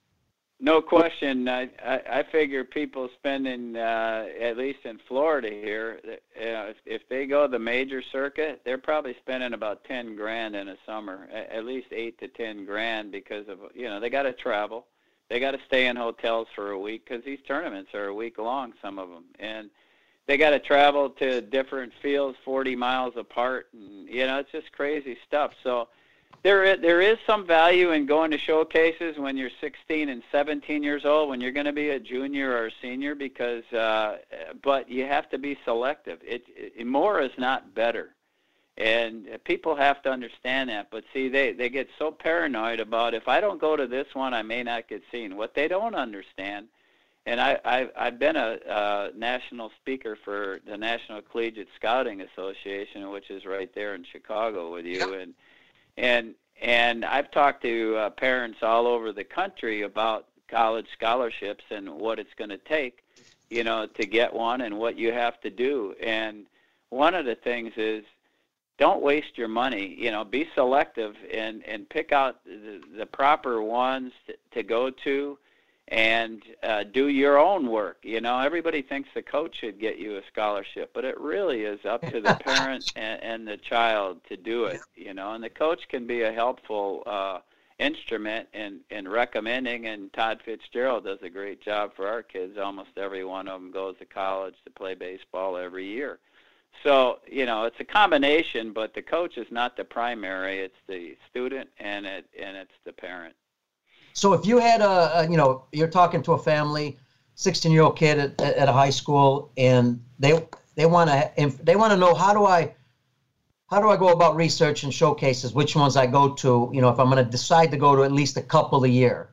No question. I, I, I figure people spending, uh, at least in Florida here, uh, if, if they go the major circuit, they're probably spending about ten grand in a summer, at least eight to ten grand, because of, you know, they got to travel. They got to stay in hotels for a week, because these tournaments are a week long, some of them. And they got to travel to different fields forty miles apart. And, you know, it's just crazy stuff. So, There is, there is some value in going to showcases when you're sixteen and seventeen years old, when you're going to be a junior or a senior, because, uh, but you have to be selective. It, it, more is not better. And people have to understand that. But see, they, they get so paranoid about, if I don't go to this one, I may not get seen. What they don't understand, and I, I, I've been a, a national speaker for the National Collegiate Scouting Association, which is right there in Chicago with you, and And and I've talked to uh, parents all over the country about college scholarships and what it's going to take, you know, to get one and what you have to do. And one of the things is, don't waste your money. You know, be selective and, and pick out the, the proper ones to, to go to, and uh, do your own work. You know, everybody thinks the coach should get you a scholarship, but it really is up to the parent and, and the child to do it, you know, and the coach can be a helpful uh, instrument in, in recommending, and Todd Fitzgerald does a great job for our kids. Almost every one of them goes to college to play baseball every year. So, you know, it's a combination, but the coach is not the primary. It's the student and it and it's the parent. So if you had a, a, you know, you're talking to a family, sixteen-year-old kid at, at a high school, and they they want to they want to know, how do I how do I go about research and showcases, which ones I go to, you know, if I'm going to decide to go to at least a couple a year?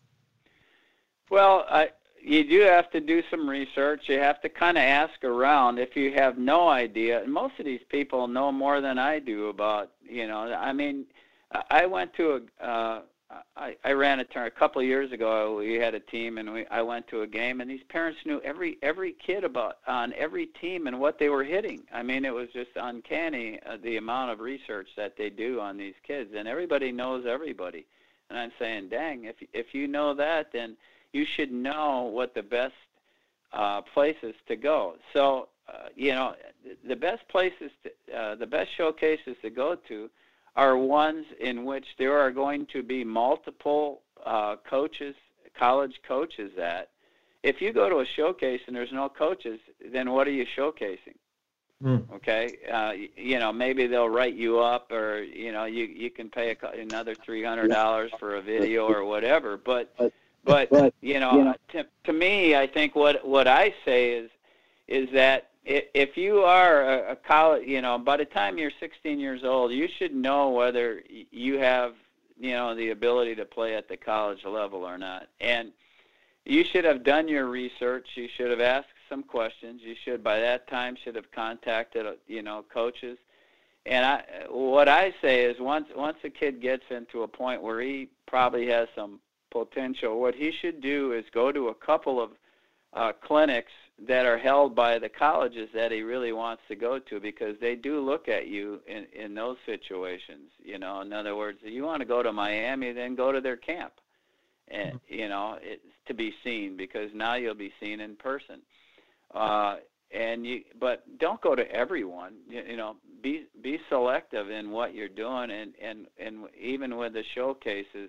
Well, I, you do have to do some research. You have to kind of ask around if you have no idea. And most of these people know more than I do about, you know, I mean, I went to a uh, I, I ran a turn a couple of years ago. We had a team, and we I went to a game, and these parents knew every every kid about on every team and what they were hitting. I mean, it was just uncanny, uh, the amount of research that they do on these kids, and everybody knows everybody. And I'm saying, dang, if if you know that, then you should know what the best uh, places to go. So, uh, you know, the best places, to, uh, the best showcases to go to are ones in which there are going to be multiple uh, coaches, college coaches at. If you go to a showcase and there's no coaches, then what are you showcasing? Mm. Okay, uh, you know, maybe they'll write you up, or, you know, you, you can pay a, another three hundred dollars for a video or whatever. But, but you know, to, to me, I think what, what I say is, is that if you are a college, you know, by the time you're sixteen years old, you should know whether you have, you know, the ability to play at the college level or not. And you should have done your research. You should have asked some questions. You should, by that time, should have contacted, you know, coaches. And I, what I say is, once once a kid gets into a point where he probably has some potential, what he should do is go to a couple of uh, clinics that are held by the colleges that he really wants to go to, because they do look at you in, in those situations. You know, in other words, if you want to go to Miami, then go to their camp, and you know, it's to be seen, because now you'll be seen in person. Uh, and you, but don't go to everyone. You, you know, be be selective in what you're doing, and and and even with the showcases.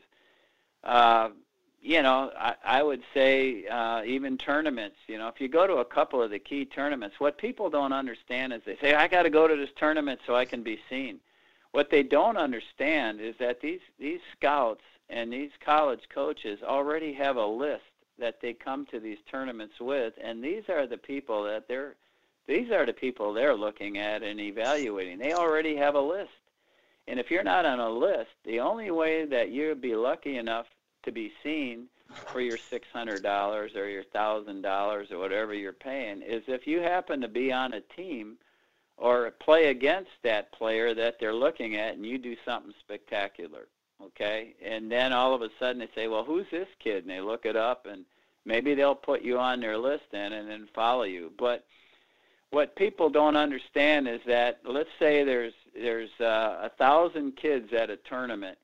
Uh, You know, I, I would say uh, even tournaments, you know, if you go to a couple of the key tournaments, what people don't understand is they say, I got to go to this tournament so I can be seen. What they don't understand is that these, these scouts and these college coaches already have a list that they come to these tournaments with, and these are the people that they're These are the people they're looking at and evaluating. They already have a list. And if you're not on a list, the only way that you'd be lucky enough to be seen for your six hundred dollars or your one thousand dollars or whatever you're paying is if you happen to be on a team or play against that player that they're looking at and you do something spectacular, okay? And then all of a sudden they say, well, who's this kid? And they look it up, and maybe they'll put you on their list then and then follow you. But what people don't understand is that, let's say there's there's uh, a thousand kids at a tournament.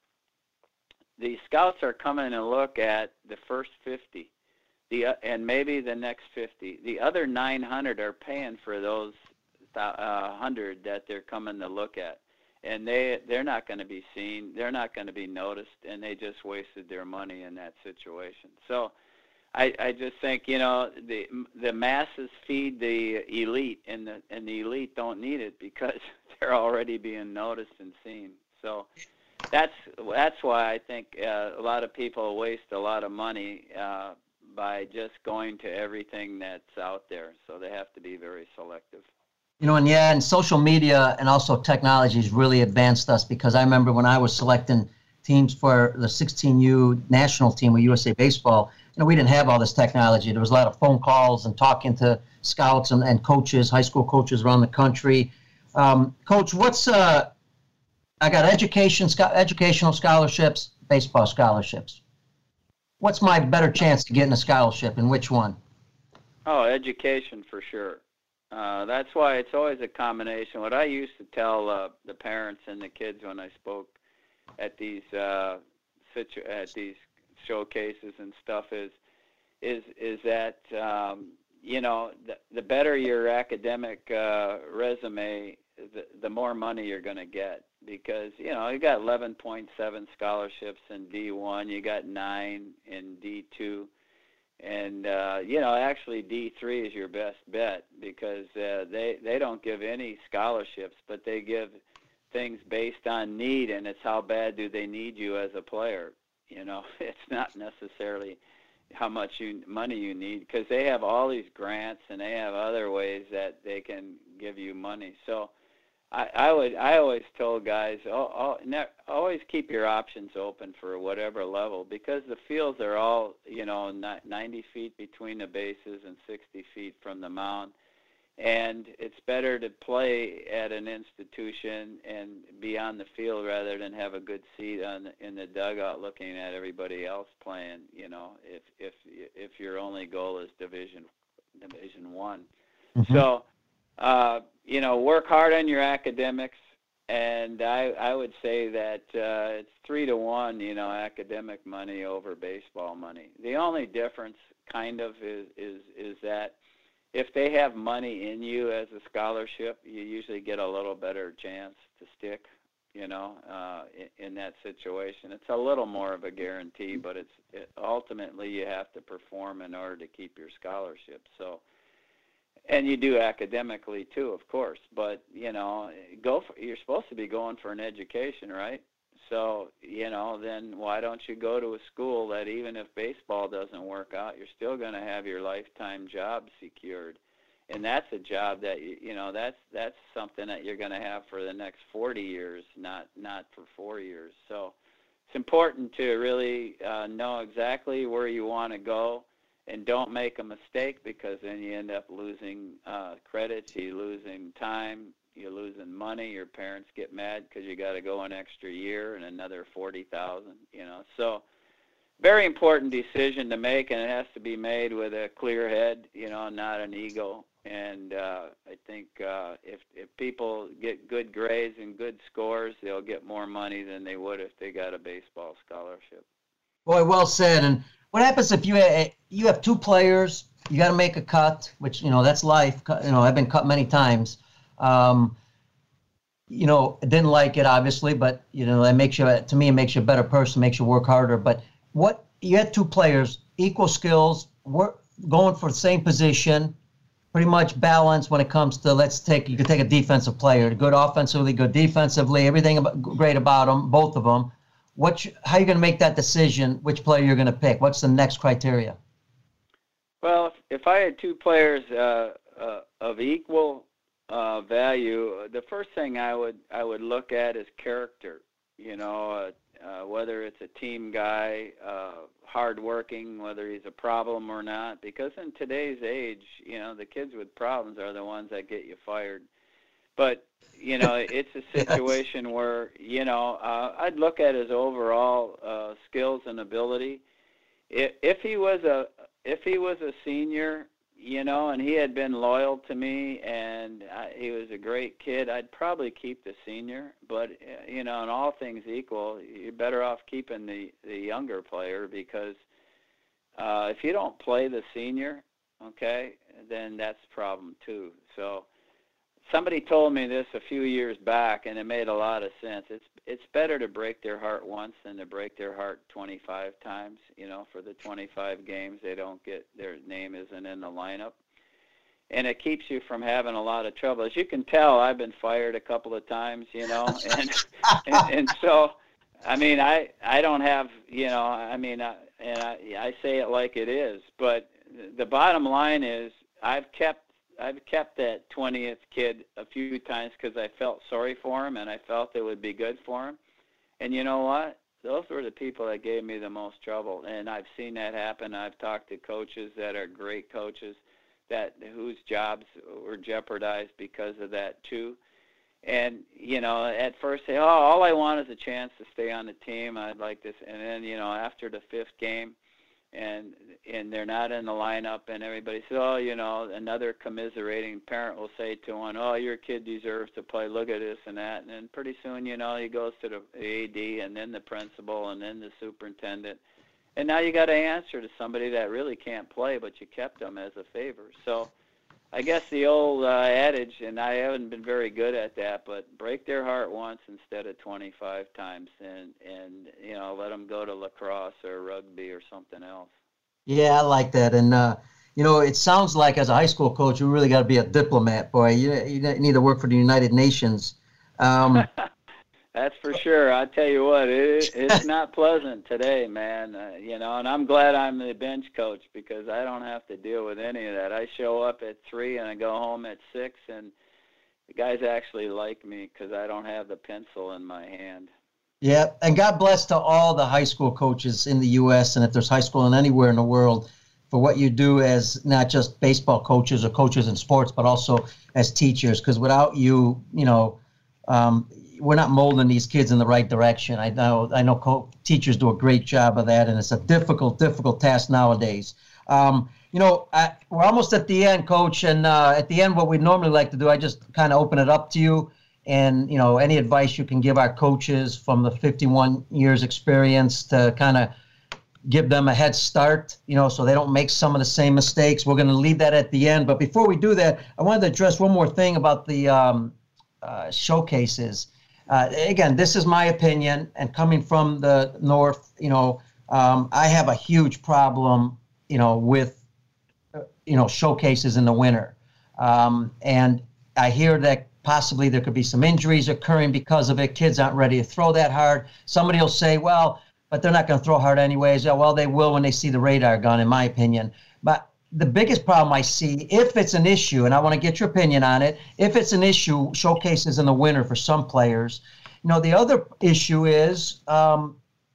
The scouts are coming and look at the first fifty, the uh, and maybe the next fifty. The other nine hundred are paying for those uh, one hundred that they're coming to look at, and they they're not going to be seen. They're not going to be noticed, and they just wasted their money in that situation. So I, I just think, you know, the the masses feed the elite, and the and the elite don't need it because they're already being noticed and seen. So that's that's why I think uh, a lot of people waste a lot of money uh, by just going to everything that's out there. So they have to be very selective. You know, and yeah, and social media and also technology has really advanced us, because I remember when I was selecting teams for the sixteen U national team with U S A Baseball, you know, we didn't have all this technology. There was a lot of phone calls and talking to scouts and, and coaches, high school coaches around the country. Um, Coach, what's uh, I got education, sco- educational scholarships, baseball scholarships. What's my better chance to get in a scholarship, and which one? Oh, education for sure. Uh, that's why it's always a combination. What I used to tell uh, the parents and the kids when I spoke at these uh, situ- at these showcases and stuff is is is that um, you know the, the better your academic uh, resume, the, the more money you're going to get, because you know you got eleven point seven scholarships in D one, you got nine in D two, and uh, you know actually D three is your best bet, because uh, they they don't give any scholarships, but they give things based on need, and it's how bad do they need you as a player. You know, it's not necessarily how much you, money you need, because they have all these grants and they have other ways that they can give you money. So I, I would I always told guys, oh, oh, ne- always keep your options open for whatever level, because the fields are all, you know, ninety feet between the bases and sixty feet from the mound. And it's better to play at an institution and be on the field rather than have a good seat on in the dugout looking at everybody else playing. You know, if if if your only goal is Division Division One, mm-hmm. so uh, you know, work hard on your academics. And I I would say that uh, it's three to one. You know, academic money over baseball money. The only difference, kind of, is is is that if they have money in you as a scholarship, you usually get a little better chance to stick, you know, uh, in, in that situation. It's a little more of a guarantee, but it's it, ultimately you have to perform in order to keep your scholarship. So, and you do academically too, of course, but, you know, go for, you're supposed to be going for an education, right? So, you know, then why don't you go to a school that even if baseball doesn't work out, you're still going to have your lifetime job secured. And that's a job that, you know, that's that's something that you're going to have for the next forty years, not not for four years. So it's important to really uh, know exactly where you want to go, and don't make a mistake, because then you end up losing uh, credits, you're losing time, you're losing money, your parents get mad because you got to go an extra year and another forty thousand, you know. So very important decision to make, and it has to be made with a clear head, you know, not an ego. And uh, I think uh, if if people get good grades and good scores, they'll get more money than they would if they got a baseball scholarship. Boy, well said. And what happens if you have, you have two players, you got to make a cut, which, you know, that's life. You know, I've been cut many times. Um, you know, didn't like it, obviously, but, you know, that makes you, to me, it makes you a better person, makes you work harder. But what, you had two players, equal skills, work, going for the same position, pretty much balanced when it comes to, let's take, you could take a defensive player, good offensively, good defensively, everything about, great about them, both of them. What, how are you going to make that decision, which player you're going to pick? What's the next criteria? Well, if, if I had two players, uh, uh, of equal uh, value, the first thing I would I would look at is character. You know, uh, uh, whether it's a team guy, uh, hardworking, whether he's a problem or not. Because in today's age, you know, the kids with problems are the ones that get you fired. But you know, it's a situation yes. where you know uh, I'd look at his overall uh, skills and ability. If, if he was a if he was a senior, you know, and he had been loyal to me, and I, he was a great kid, I'd probably keep the senior. But, you know, in all things equal, you're better off keeping the, the younger player because uh, if you don't play the senior, okay, then that's a problem too. So somebody told me this a few years back, and it made a lot of sense. It's it's better to break their heart once than to break their heart twenty-five times. You know, for the twenty-five games they don't get, their name isn't in the lineup. And it keeps you from having a lot of trouble. As you can tell, I've been fired a couple of times, you know, and and, and so, I mean, I, I don't have, you know, I mean, I, and I, I say it like it is, but the bottom line is I've kept I've kept that twentieth kid a few times because I felt sorry for him and I felt it would be good for him. And you know what? Those were the people that gave me the most trouble. And I've seen that happen. I've talked to coaches that are great coaches that whose jobs were jeopardized because of that too. And, you know, at first say, oh, all I want is a chance to stay on the team. I'd like this. And then, you know, after the fifth game, and and they're not in the lineup, and everybody says, oh, you know, another commiserating parent will say to one, oh, your kid deserves to play, look at this and that. And then pretty soon, you know, he goes to the A D and then the principal and then the superintendent. And now you got to answer to somebody that really can't play, but you kept them as a favor. So I guess the old uh, adage, and I haven't been very good at that, but break their heart once instead of twenty-five times, and, and you know, let them go to lacrosse or rugby or something else. Yeah, I like that. And, uh, you know, it sounds like as a high school coach, you really got to be a diplomat, boy. You, you need to work for the United Nations. Um, That's for sure. I tell you what, it, it's not pleasant today, man. Uh, you know, and I'm glad I'm the bench coach because I don't have to deal with any of that. I show up at three and I go home at six, and the guys actually like me because I don't have the pencil in my hand. Yeah, and God bless to all the high school coaches in the U S and if there's high school and anywhere in the world for what you do as not just baseball coaches or coaches in sports, but also as teachers. Because without you, you know, um, we're not molding these kids in the right direction. I know I know co- teachers do a great job of that, and it's a difficult, difficult task nowadays. Um, you know, I, we're almost at the end, Coach, and uh, at the end, what we normally like to do, I just kind of open it up to you, and, you know, any advice you can give our coaches from the fifty-one years experience to kind of give them a head start, you know, so they don't make some of the same mistakes. We're going to leave that at the end. But before we do that, I wanted to address one more thing about the um, uh, showcases. Uh, again, this is my opinion, and coming from the North, you know, um, I have a huge problem, you know, with, uh, you know, showcases in the winter. Um, and I hear that possibly there could be some injuries occurring because of it. Kids aren't ready to throw that hard. Somebody will say, well, but they're not going to throw hard anyways. Yeah, well, they will when they see the radar gun, in my opinion. But the biggest problem I see, if it's an issue, and I want to get your opinion on it, if it's an issue, showcases in the winter for some players. You know, the other issue is um,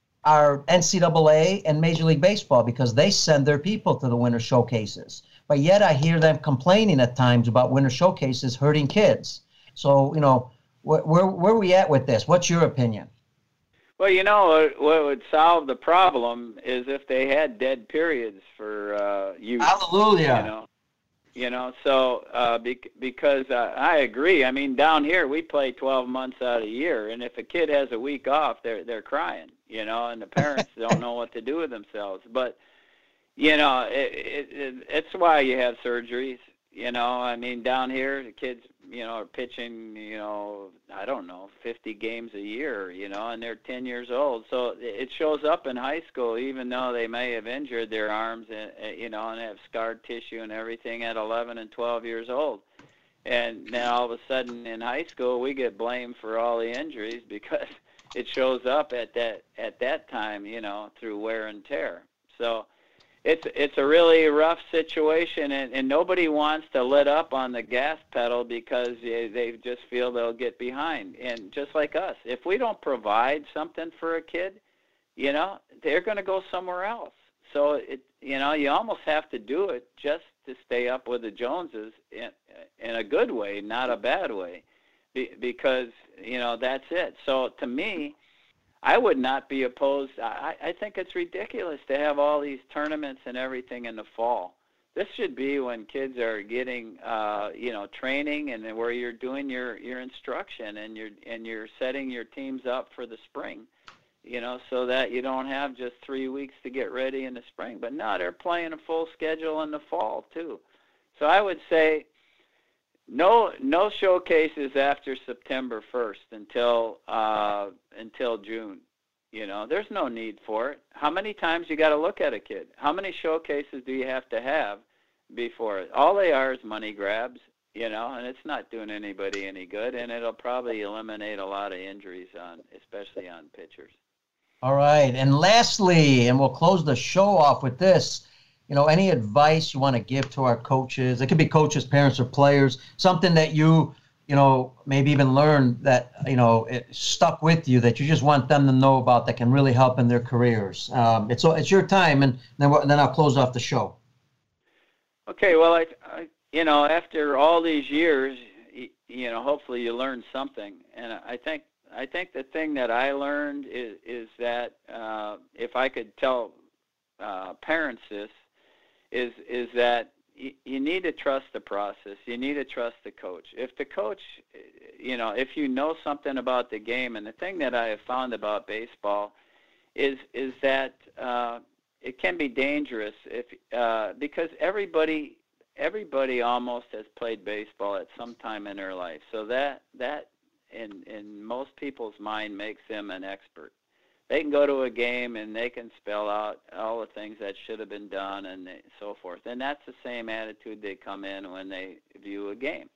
our N C double A and Major League Baseball, because they send their people to the winter showcases. But yet I hear them complaining at times about winter showcases hurting kids. So, you know, wh- where where are we at with this? What's your opinion? Well, you know, what would solve the problem is if they had dead periods for uh, youth. Hallelujah. You know, you know. So uh, bec- because uh, I agree. I mean, down here we play twelve months out of the year, and if a kid has a week off, they're they're crying. You know, and the parents don't know what to do with themselves. But you know, it, it, it, it's why you have surgeries. You know, I mean, down here the kids, you know, are pitching, you know, I don't know, fifty games a year, you know, and they're ten years old. So it shows up in high school, even though they may have injured their arms, and, you know, and have scarred tissue and everything at eleven and twelve years old. And now all of a sudden in high school, we get blamed for all the injuries because it shows up at that at that time, you know, through wear and tear. So, it's it's a really rough situation, and, and nobody wants to let up on the gas pedal because they, they just feel they'll get behind. And just like us, if we don't provide something for a kid, you know, they're going to go somewhere else. So, it, you know, you almost have to do it just to stay up with the Joneses in, in a good way, not a bad way, Be, because, you know, that's it. So, to me, I would not be opposed. I, I think it's ridiculous to have all these tournaments and everything in the fall. This should be when kids are getting, uh, you know, training and where you're doing your, your instruction and you're, and you're setting your teams up for the spring. You know, so that you don't have just three weeks to get ready in the spring. But no, they're playing a full schedule in the fall too. So I would say no no showcases after September first until uh, until June. You know, there's no need for it. How many times you got to look at a kid? How many showcases do you have to have before it? All they are is money grabs. You know, and it's not doing anybody any good, and it'll probably eliminate a lot of injuries on, especially on pitchers. All right. And lastly, and we'll close the show off with this, you know, any advice you want to give to our coaches? It could be coaches, parents, or players, something that you, you know, maybe even learned that, you know, it stuck with you that you just want them to know about that can really help in their careers. Um, it's it's your time, and then, we'll, then I'll close off the show. Okay. Well, I, I, you know, after all these years, you, you know, hopefully you learned something. And I think I think the thing that I learned is, is that uh, if I could tell uh, parents this, is is that y- you need to trust the process. You need to trust the coach. If the coach, you know, if you know something about the game, and the thing that I have found about baseball is is that uh, it can be dangerous if uh, because everybody everybody almost has played baseball at some time in their life. So that that. In, in most people's mind makes them an expert. They can go to a game and they can spell out all the things that should have been done and they, so forth. And that's the same attitude they come in when they view a game.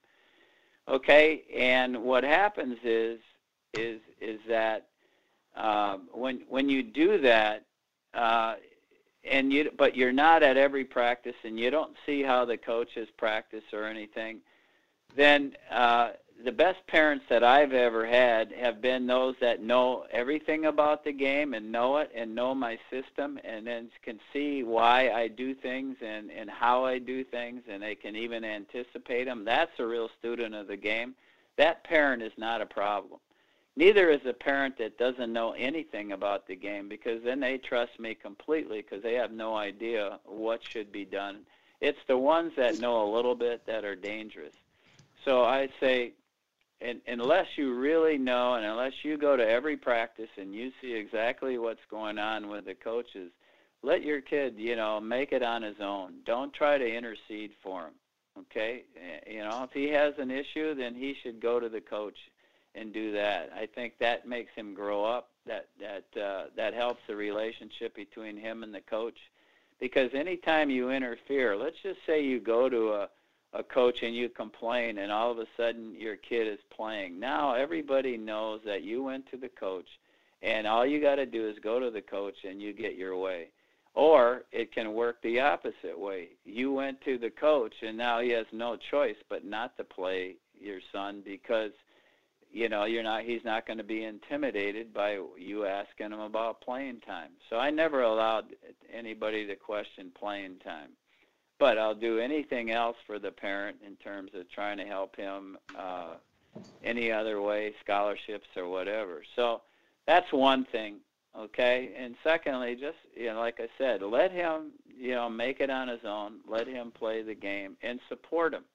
Okay, and what happens is is is that uh, when when you do that, uh, and you but you're not at every practice and you don't see how the coaches practice or anything, then uh, the best parents that I've ever had have been those that know everything about the game and know it and know my system and then can see why I do things and, and how I do things, and they can even anticipate them. That's a real student of the game. That parent is not a problem. Neither is a parent that doesn't know anything about the game, because then they trust me completely because they have no idea what should be done. It's the ones that know a little bit that are dangerous. So I say, and unless you really know and unless you go to every practice and you see exactly what's going on with the coaches, let your kid, you know, make it on his own. Don't try to intercede for him, okay? You know, if he has an issue, then he should go to the coach and do that. I think that makes him grow up. That that uh, that helps the relationship between him and the coach, because anytime you interfere, let's just say you go to a a coach and you complain and all of a sudden your kid is playing. Now everybody knows that you went to the coach, and all you got to do is go to the coach and you get your way. Or it can work the opposite way. You went to the coach and now he has no choice but not to play your son because, you know, you're not he's not going to be intimidated by you asking him about playing time. So I never allowed anybody to question playing time. But I'll do anything else for the parent in terms of trying to help him uh, any other way, scholarships or whatever. So that's one thing, okay? And secondly, just, you know, like I said, let him, you know, make it on his own. Let him play the game and support him.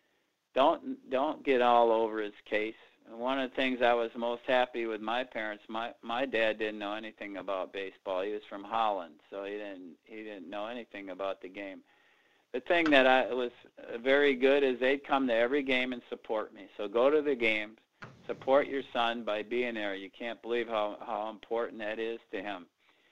Don't don't get all over his case. One of the things I was most happy with my parents, my my dad didn't know anything about baseball. He was from Holland, so he didn't he didn't know anything about the game. The thing that I was very good is they'd come to every game and support me. So go to the games, support your son by being there. You can't believe how, how important that is to him.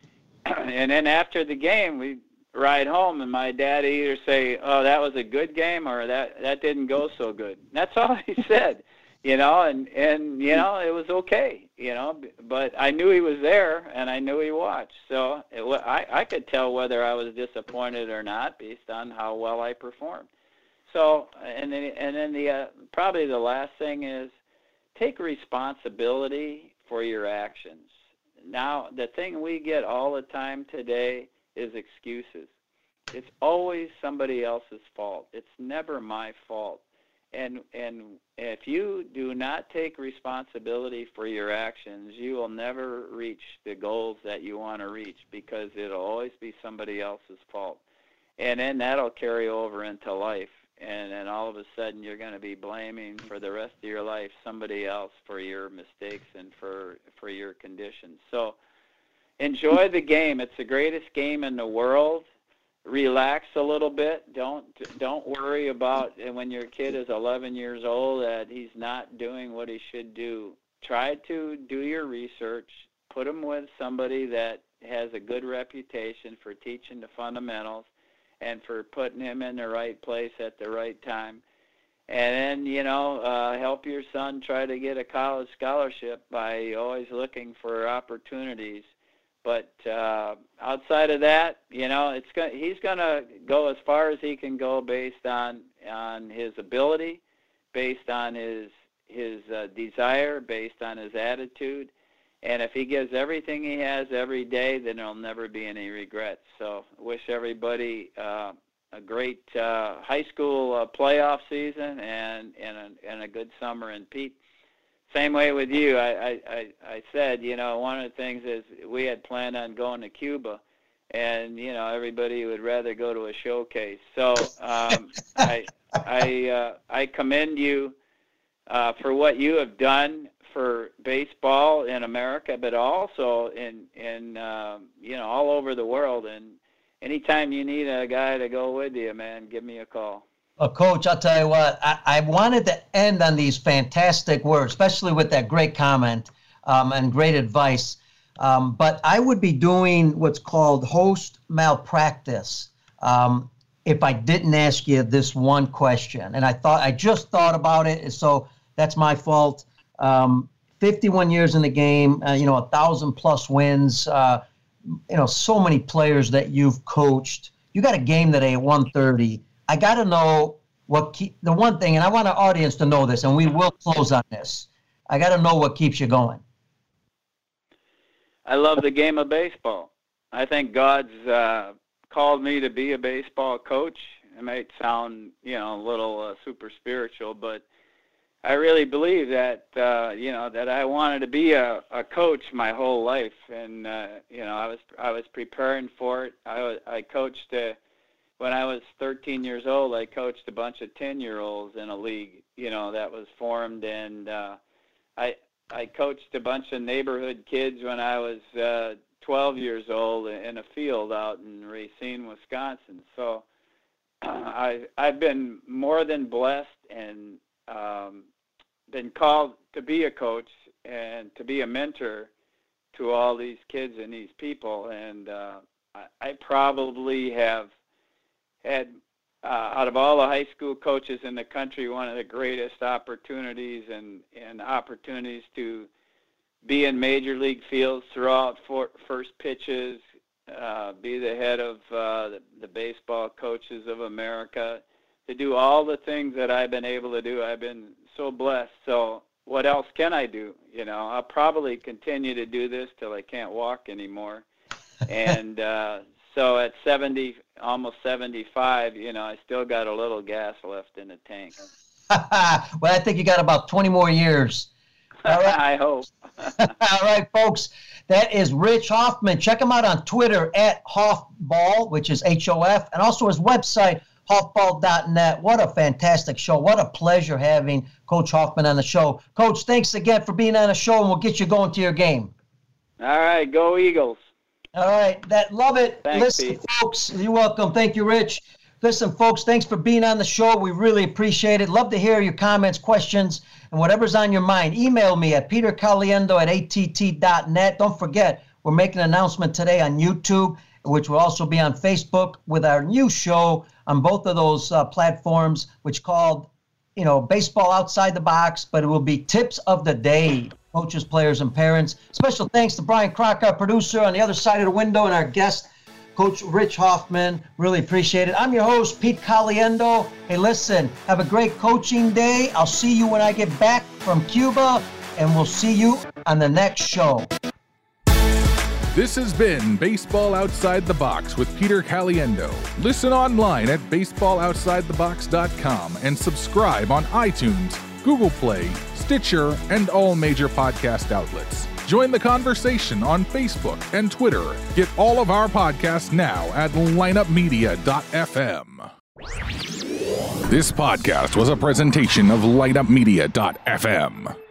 And then after the game, we ride home, and my dad either say, oh, that was a good game, or that, that didn't go so good. And that's all he said. you know, and, and, you know, it was okay, you know, but I knew he was there and I knew he watched. So it, I, I could tell whether I was disappointed or not based on how well I performed. So, and then, and then the, uh, probably the last thing is take responsibility for your actions. Now, the thing we get all the time today is excuses. It's always somebody else's fault. It's never my fault. And and if you do not take responsibility for your actions, you will never reach the goals that you want to reach because it'll always be somebody else's fault. And then that'll carry over into life. And then all of a sudden you're going to be blaming for the rest of your life somebody else for your mistakes and for, for your conditions. So enjoy the game. It's the greatest game in the world. Relax a little bit. Don't don't worry about when your kid is eleven years old that he's not doing what he should do. Try to do your research. Put him with somebody that has a good reputation for teaching the fundamentals and for putting him in the right place at the right time. And then, you know, uh, help your son try to get a college scholarship by always looking for opportunities. But uh, outside of that, you know, it's go- he's going to go as far as he can go based on on his ability, based on his his uh, desire, based on his attitude. And if he gives everything he has every day, then there'll never be any regrets. So wish everybody uh, a great uh, high school uh, playoff season and, and, a, and a good summer. And Pete, same way with you. I, I, I said, you know, one of the things is we had planned on going to Cuba, and, you know, everybody would rather go to a showcase. So um, I I uh, I commend you uh, for what you have done for baseball in America, but also in, in um, you know, all over the world. And anytime you need a guy to go with you, man, give me a call. Well, Coach, I'll tell you what, I, I wanted to end on these fantastic words, especially with that great comment um, and great advice. Um, but I would be doing what's called host malpractice um, if I didn't ask you this one question. And I thought I just thought about it, so that's my fault. Um, fifty-one years in the game, uh, you know, a thousand plus wins, uh, you know, so many players that you've coached. You got a game today at one thirty. I got to know what keep, the one thing, and I want our audience to know this, and we will close on this. I got to know what keeps you going. I love the game of baseball. I think God's uh, called me to be a baseball coach. It might sound, you know, a little uh, super spiritual, but I really believe that, uh, you know, that I wanted to be a, a coach my whole life. And, uh, you know, I was I was preparing for it. I, was, I coached uh, when I was thirteen years old, I coached a bunch of ten-year-olds in a league, you know, that was formed. And uh, I I coached a bunch of neighborhood kids when I was uh, twelve years old in a field out in Racine, Wisconsin. So uh, I, I've been more than blessed and um, been called to be a coach and to be a mentor to all these kids and these people. And uh, I, I probably have had, uh, out of all the high school coaches in the country, one of the greatest opportunities and, and opportunities to be in major league fields throughout for, first pitches, uh, be the head of uh, the, the baseball coaches of America, to do all the things that I've been able to do. I've been so blessed. So what else can I do? You know, I'll probably continue to do this till I can't walk anymore. And uh, so at seventy, almost seventy-five, you know, I still got a little gas left in the tank. Well, I think you got about twenty more years. All right. I hope. All right, folks. That is Rich Hoffman. Check him out on Twitter at Hoffball, which is H O F, and also his website, Hoffball dot net. What a fantastic show. What a pleasure having Coach Hoffman on the show. Coach, thanks again for being on the show, and we'll get you going to your game. All right, go Eagles. All right, that love it. Thanks, Listen, Pete. folks, you're welcome. Thank you, Rich. Listen, folks, thanks for being on the show. We really appreciate it. Love to hear your comments, questions, and whatever's on your mind. Email me at peter caliendo at A T T dot net. Don't forget, we're making an announcement today on YouTube, which will also be on Facebook with our new show on both of those uh, platforms, which called you know, baseball outside the box, but it will be tips of the day, coaches, players, and parents. Special thanks to Brian Crocker, our producer on the other side of the window, and our guest, Coach Rich Hoffman. Really appreciate it. I'm your host, Pete Caliendo. Hey, listen, have a great coaching day. I'll see you when I get back from Cuba, and we'll see you on the next show. This has been Baseball Outside the Box with Peter Caliendo. Listen online at baseball outside the box dot com and subscribe on iTunes, Google Play, Stitcher, and all major podcast outlets. Join the conversation on Facebook and Twitter. Get all of our podcasts now at lineup media dot f m. This podcast was a presentation of lineup media dot f m.